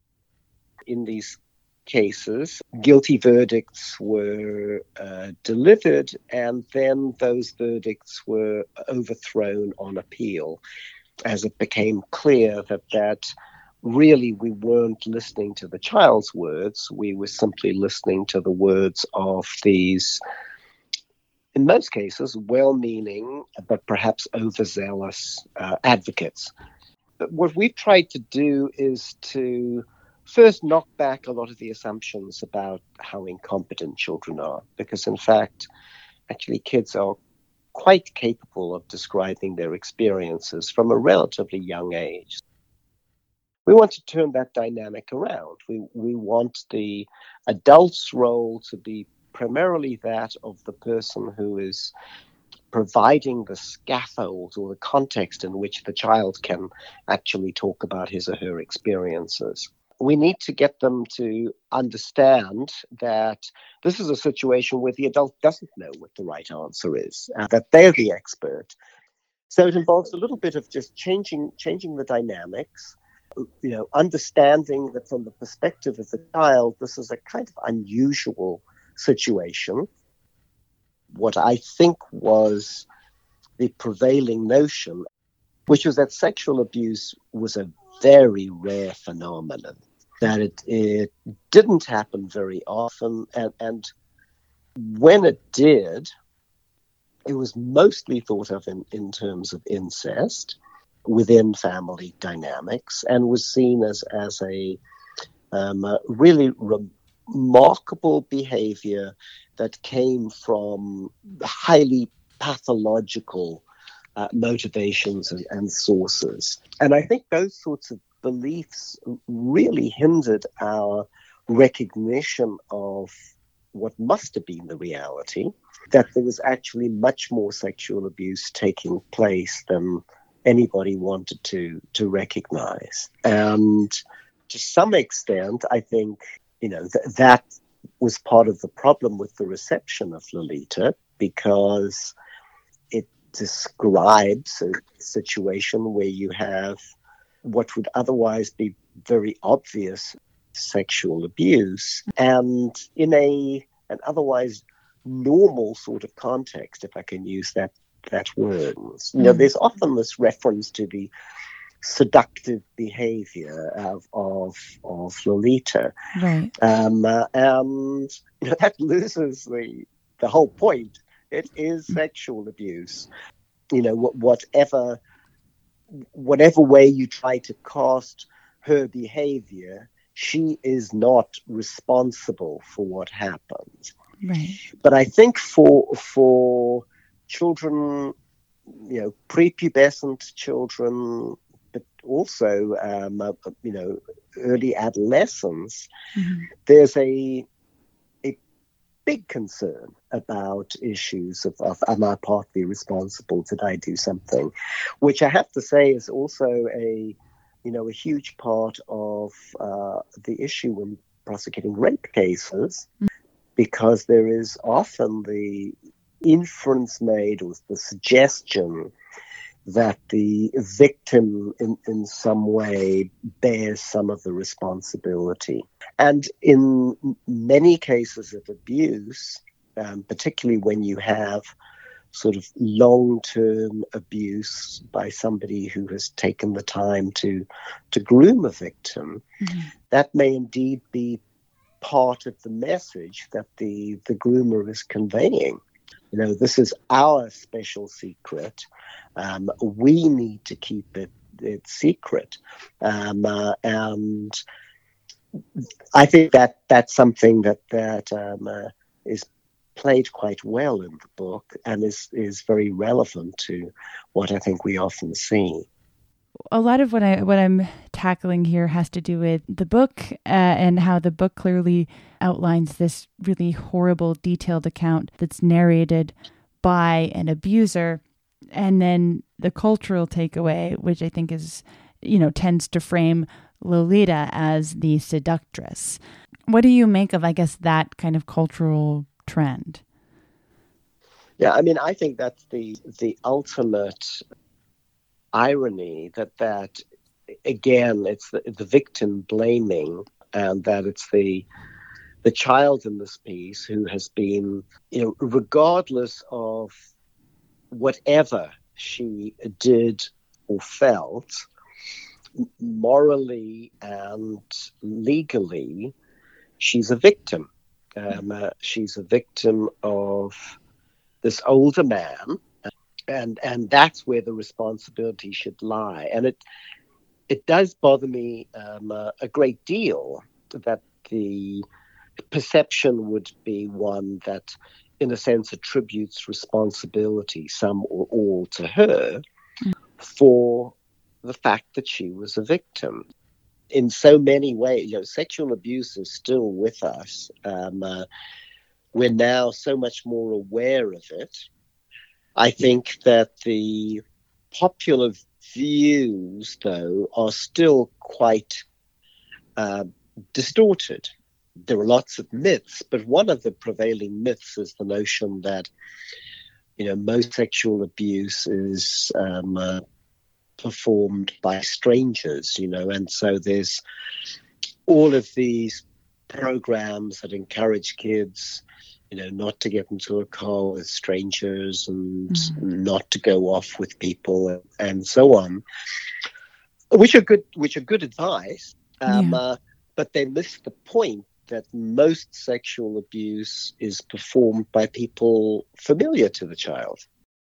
Speaker 12: In these cases, guilty verdicts were uh, delivered, and then those verdicts were overthrown on appeal, as it became clear that that really we weren't listening to the child's words, we were simply listening to the words of these, in most cases, well-meaning but perhaps overzealous uh, advocates. But what we've tried to do is to first knock back a lot of the assumptions about how incompetent children are, because in fact, actually kids are quite capable of describing their experiences from a relatively young age. We want to turn that dynamic around. We, we want the adult's role to be primarily that of the person who is providing the scaffold or the context in which the child can actually talk about his or her experiences. we need to get them to understand that this is a situation where the adult doesn't know what the right answer is, uh, that they're the expert. So it involves a little bit of just changing changing the dynamics, you know, understanding that from the perspective of the child, this is a kind of unusual situation. What I think was the prevailing notion, which was that sexual abuse was a very rare phenomenon, that it, it didn't happen very often, and, and when it did, it was mostly thought of in, in terms of incest within family dynamics, and was seen as, as a, um, a really remarkable behavior that came from highly pathological uh, motivations and, and sources. And I think those sorts of beliefs really hindered our recognition of what must have been the reality, that there was actually much more sexual abuse taking place than anybody wanted to, to recognize. And to some extent, I think, you know, th- that was part of the problem with the reception of Lolita, because it describes a situation where you have what would otherwise be very obvious sexual abuse, and in a an otherwise normal sort of context, if I can use that that word. You know, there's often this reference to the seductive behavior of of, of Lolita,
Speaker 1: Right?
Speaker 12: Um, uh, and you know, that loses the the whole point. It is sexual abuse. You know, wh- whatever whatever way you try to cast her behavior, she is not responsible for what happened.
Speaker 1: Right.
Speaker 12: But I think for for children, you know, prepubescent children, but also, um, uh, you know, early adolescence, mm-hmm. there's a a big concern about issues of, of am I partly responsible? Did I do something? Which I have to say is also a, you know, a huge part of uh, the issue when prosecuting rape cases, mm-hmm. because there is often the inference made or the suggestion that the victim in, in some way bears some of the responsibility. And in many cases of abuse, um, particularly when you have sort of long-term abuse by somebody who has taken the time to, to groom a victim, mm-hmm. that may indeed be part of the message that the, the groomer is conveying. You know, this is our special secret. Um, we need to keep it, it secret. Um, uh, and I think that that's something that, that um, uh, is played quite well in the book and is, is very relevant to what I think we often see.
Speaker 1: A lot of what I what I'm tackling here has to do with the book uh, and how the book clearly outlines this really horrible, detailed account that's narrated by an abuser, and then the cultural takeaway, which I think is, you know, tends to frame Lolita as the seductress. What do you make of, I guess, that kind of cultural trend?
Speaker 12: Yeah, I mean, I think that's the the ultimate irony, that that again it's the, the victim blaming, and that it's the the child in this piece who has been, you know, regardless of whatever she did or felt, morally and legally, she's a victim. Um, uh, she's a victim of this older man. And and that's where the responsibility should lie. And it it does bother me um, uh, a great deal that the perception would be one that, in a sense, attributes responsibility, some or all, to her mm. for the fact that she was a victim. In so many ways, you know, sexual abuse is still with us. Um, uh, we're now so much more aware of it. I think that the popular views, though, are still quite uh, distorted. There are lots of myths, but one of the prevailing myths is the notion that, you know, most sexual abuse is um, uh, performed by strangers, you know, and so there's all of these programs that encourage kids, you know, not to get into a car with strangers and mm-hmm. not to go off with people and, and so on, which are good, which are good advice, um, yeah. uh, but they miss the point that most sexual abuse is performed by people familiar to the child.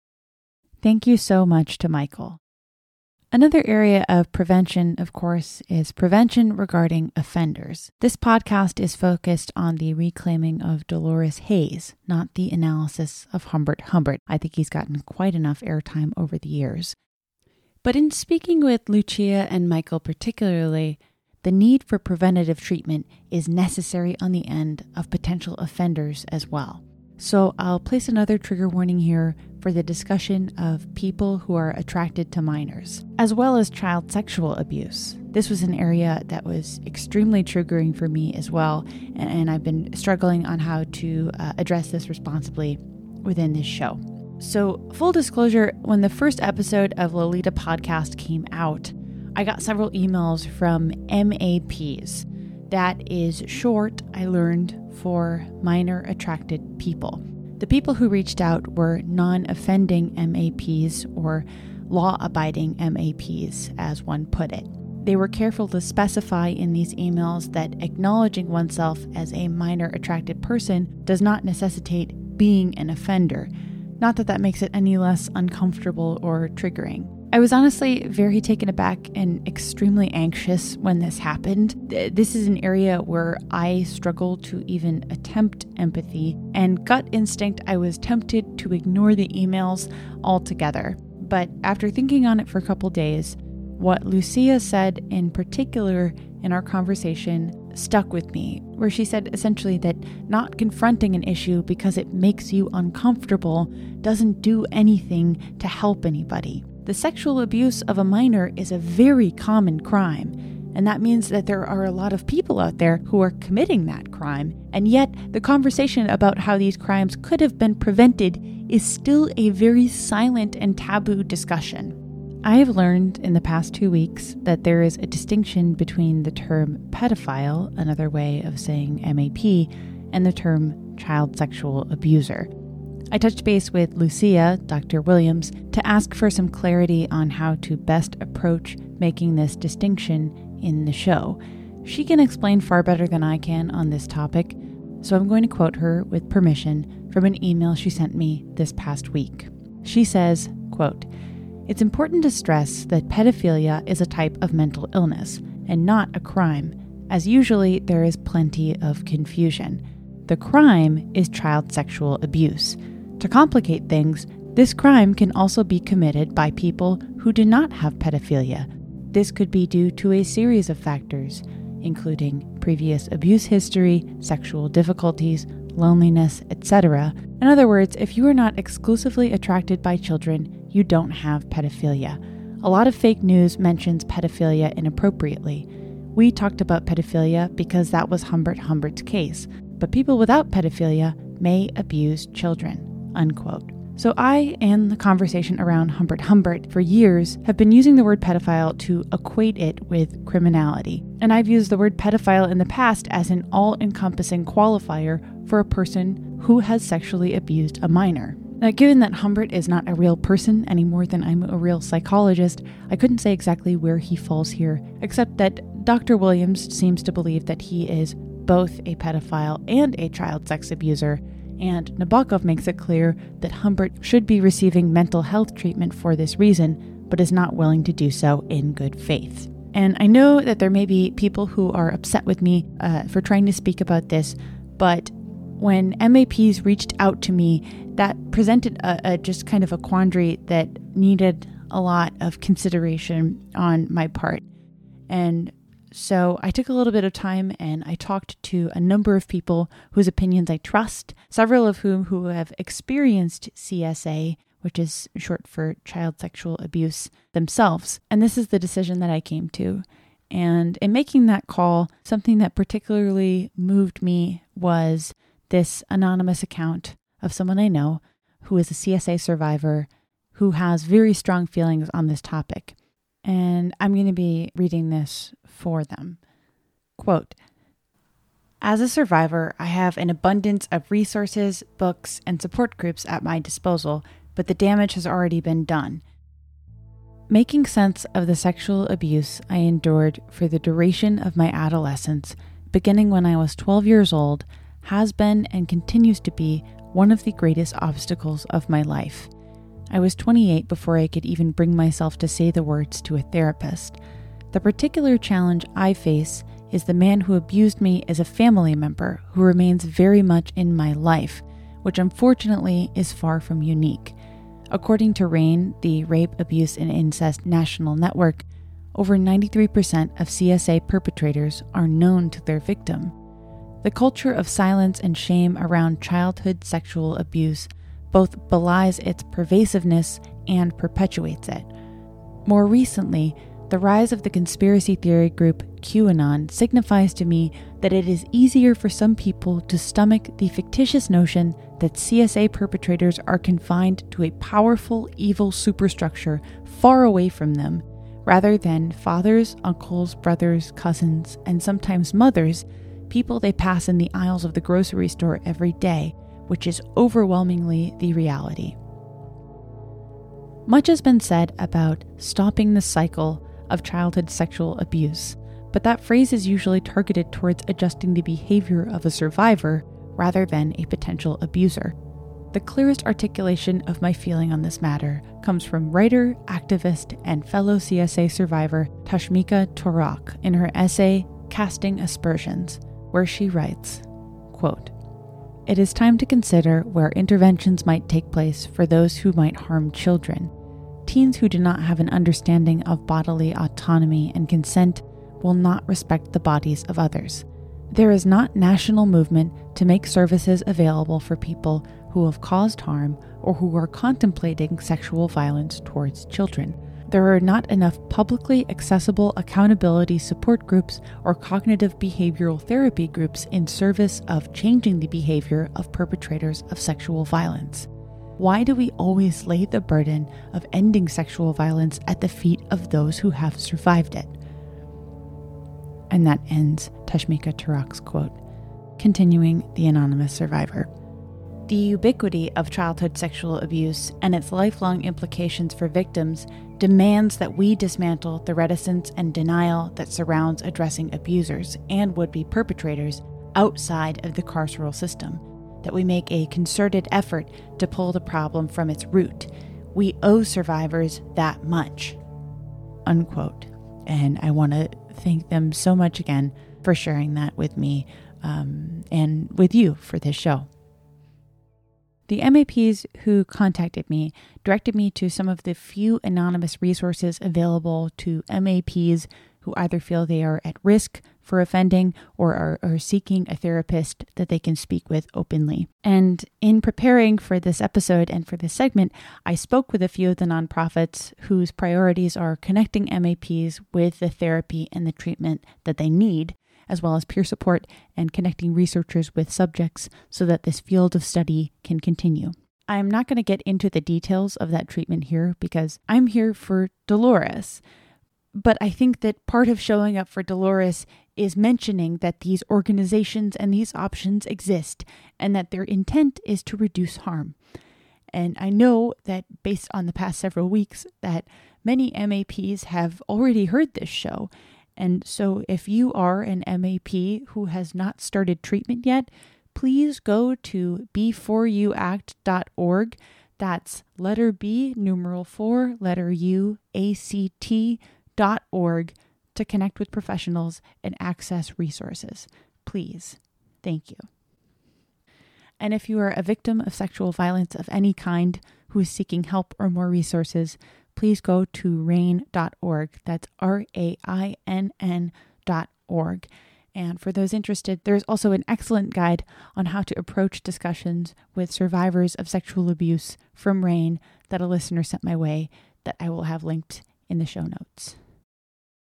Speaker 1: Thank you so much to Michael. Another area of prevention, of course, is prevention regarding offenders. This podcast is focused on the reclaiming of Dolores Haze, not the analysis of Humbert Humbert. I think he's gotten quite enough airtime over the years. But in speaking with Lucia and Michael particularly, the need for preventative treatment is necessary on the end of potential offenders as well. So I'll place another trigger warning here for the discussion of people who are attracted to minors, as well as child sexual abuse. This was an area that was extremely triggering for me as well, and I've been struggling on how to uh, address this responsibly within this show. So, full disclosure, when the first episode of Lolita Podcast came out, I got several emails from M A Ps. That is short, I learned, for minor attracted people. The people who reached out were non-offending M A Ps, or law-abiding M A Ps, as one put it. They were careful to specify in these emails that acknowledging oneself as a minor attracted person does not necessitate being an offender. Not that that makes it any less uncomfortable or triggering. I was honestly very taken aback and extremely anxious when this happened. This is an area where I struggle to even attempt empathy, and gut instinct, I was tempted to ignore the emails altogether. But after thinking on it for a couple days, what Lucia said in particular in our conversation stuck with me, where she said essentially that not confronting an issue because it makes you uncomfortable doesn't do anything to help anybody. The sexual abuse of a minor is a very common crime, and that means that there are a lot of people out there who are committing that crime, and yet the conversation about how these crimes could have been prevented is still a very silent and taboo discussion. I have learned in the past two weeks that there is a distinction between the term pedophile, another way of saying M A P, and the term child sexual abuser. I touched base with Lucia, Doctor Williams, to ask for some clarity on how to best approach making this distinction in the show. She can explain far better than I can on this topic, so I'm going to quote her with permission from an email she sent me this past week. She says, quote, "It's important to stress that pedophilia is a type of mental illness and not a crime, as usually there is plenty of confusion. The crime is child sexual abuse. To complicate things, this crime can also be committed by people who do not have pedophilia. This could be due to a series of factors, including previous abuse history, sexual difficulties, loneliness, et cetera. In other words, if you are not exclusively attracted by children, you don't have pedophilia. A lot of fake news mentions pedophilia inappropriately. We talked about pedophilia because that was Humbert Humbert's case, but people without pedophilia may abuse children." Unquote. So I, and the conversation around Humbert Humbert for years, have been using the word pedophile to equate it with criminality. And I've used the word pedophile in the past as an all-encompassing qualifier for a person who has sexually abused a minor. Now, given that Humbert is not a real person any more than I'm a real psychologist, I couldn't say exactly where he falls here, except that Doctor Williams seems to believe that he is both a pedophile and a child sex abuser, and Nabokov makes it clear that Humbert should be receiving mental health treatment for this reason, but is not willing to do so in good faith. And I know that there may be people who are upset with me uh, for trying to speak about this, but when M A Ps reached out to me, that presented a, a just kind of a quandary that needed a lot of consideration on my part. And so I took a little bit of time and I talked to a number of people whose opinions I trust, several of whom who have experienced C S A, which is short for child sexual abuse, themselves. And this is the decision that I came to. And in making that call, something that particularly moved me was this anonymous account of someone I know who is a C S A survivor who has very strong feelings on this topic. And I'm going to be reading this for them. Quote, "As a survivor, I have an abundance of resources, books, and support groups at my disposal, but the damage has already been done. Making sense of the sexual abuse I endured for the duration of my adolescence, beginning when I was twelve years old, has been and continues to be one of the greatest obstacles of my life. I was twenty-eight before I could even bring myself to say the words to a therapist. The particular challenge I face is the man who abused me as a family member who remains very much in my life, which unfortunately is far from unique. According to RAINN, the Rape, Abuse, and Incest National Network, over ninety-three percent of C S A perpetrators are known to their victim. The culture of silence and shame around childhood sexual abuse both belies its pervasiveness and perpetuates it. More recently, the rise of the conspiracy theory group QAnon signifies to me that it is easier for some people to stomach the fictitious notion that C S A perpetrators are confined to a powerful, evil superstructure far away from them, rather than fathers, uncles, brothers, cousins, and sometimes mothers, people they pass in the aisles of the grocery store every day, which is overwhelmingly the reality. Much has been said about stopping the cycle of childhood sexual abuse, but that phrase is usually targeted towards adjusting the behavior of a survivor rather than a potential abuser. The clearest articulation of my feeling on this matter comes from writer, activist, and fellow C S A survivor Tashmika Torak in her essay Casting Aspersions, where she writes, quote, "It is time to consider where interventions might take place for those who might harm children. Teens who do not have an understanding of bodily autonomy and consent will not respect the bodies of others. There is not national movement to make services available for people who have caused harm or who are contemplating sexual violence towards children. There are not enough publicly accessible accountability support groups or cognitive behavioral therapy groups in service of changing the behavior of perpetrators of sexual violence. Why do we always lay the burden of ending sexual violence at the feet of those who have survived it?" And that ends Tashmika Torak's quote. Continuing the anonymous survivor. The ubiquity of childhood sexual abuse and its lifelong implications for victims demands that we dismantle the reticence and denial that surrounds addressing abusers and would-be perpetrators outside of the carceral system, that we make a concerted effort to pull the problem from its root. We owe survivors that much. Unquote. And I want to thank them so much again for sharing that with me um, and with you for this show. The M A Ps who contacted me directed me to some of the few anonymous resources available to M A Ps who either feel they are at risk for offending or are, are seeking a therapist that they can speak with openly. And in preparing for this episode and for this segment, I spoke with a few of the nonprofits whose priorities are connecting M A Ps with the therapy and the treatment that they need, as well as peer support and connecting researchers with subjects so that this field of study can continue. I'm not going to get into the details of that treatment here because I'm here for Dolores. But I think that part of showing up for Dolores is mentioning that these organizations and these options exist and that their intent is to reduce harm. And I know that based on the past several weeks that many M A Ps have already heard this show. And so if you are an M A P who has not started treatment yet, please go to b four u act dot org. That's letter B, numeral four, letter U, A C T dot org to connect with professionals and access resources. Please. Thank you. And if you are a victim of sexual violence of any kind who is seeking help or more resources, please go to rainn dot org. That's R A I N N dot org. And for those interested, there's also an excellent guide on how to approach discussions with survivors of sexual abuse from RAINN that a listener sent my way that I will have linked in the show notes.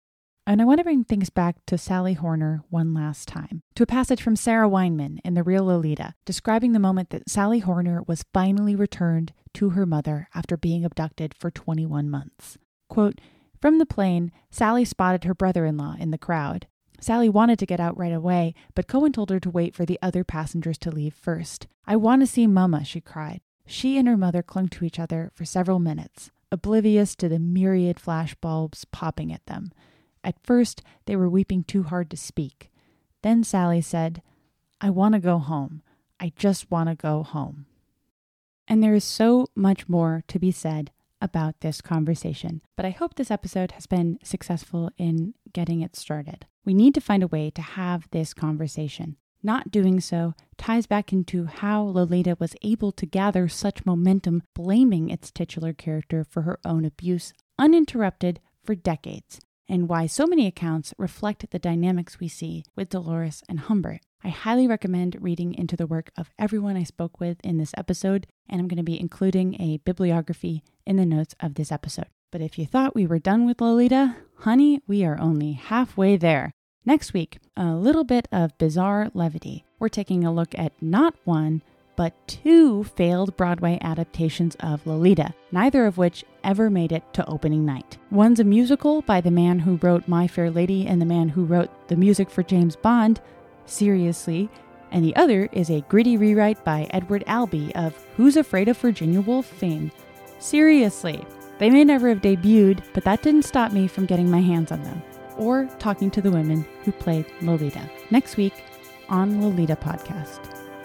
Speaker 1: And I want to bring things back to Sally Horner one last time, to a passage from Sarah Weinman in The Real Lolita, describing the moment that Sally Horner was finally returned to her mother after being abducted for twenty-one months. Quote, "From the plane, Sally spotted her brother-in-law in the crowd. Sally wanted to get out right away, but Cohen told her to wait for the other passengers to leave first. 'I want to see Mama,' she cried. She and her mother clung to each other for several minutes, oblivious to the myriad flash bulbs popping at them. At first, they were weeping too hard to speak. Then Sally said, 'I want to go home. I just want to go home.'" And there is so much more to be said about this conversation, but I hope this episode has been successful in getting it started. We need to find a way to have this conversation. Not doing so ties back into how Lolita was able to gather such momentum, blaming its titular character for her own abuse, uninterrupted for decades, and why so many accounts reflect the dynamics we see with Dolores and Humbert. I highly recommend reading into the work of everyone I spoke with in this episode, and I'm going to be including a bibliography in the notes of this episode. But if you thought we were done with Lolita, honey, we are only halfway there. Next week, a little bit of bizarre levity. We're taking a look at not one, but two failed Broadway adaptations of Lolita, neither of which ever made it to opening night. One's a musical by the man who wrote My Fair Lady and the man who wrote the music for James Bond, seriously, and the other is a gritty rewrite by Edward Albee of Who's Afraid of Virginia Woolf fame. Seriously. They may never have debuted, but that didn't stop me from getting my hands on them, or talking to the women who played Lolita. Next week on Lolita Podcast.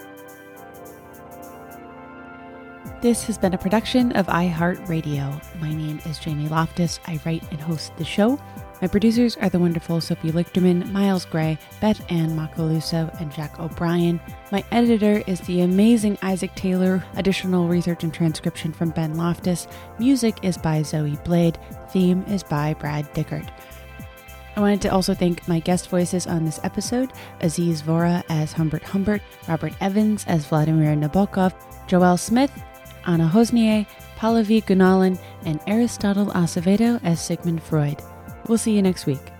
Speaker 1: This has been a production of iHeartRadio. My name is Jamie Loftus. I write and host the show. My producers are the wonderful Sophie Lichterman, Miles Gray, Beth Ann Macaluso, and Jack O'Brien. My editor is the amazing Isaac Taylor. Additional research and transcription from Ben Loftus. Music is by Zoe Blade. Theme is by Brad Dickert. I wanted to also thank my guest voices on this episode, Aziz Vora as Humbert Humbert, Robert Evans as Vladimir Nabokov, Joelle Smith, Anna Hosnier, Pallavi Gunalan, and Aristotle Acevedo as Sigmund Freud. We'll see you next week.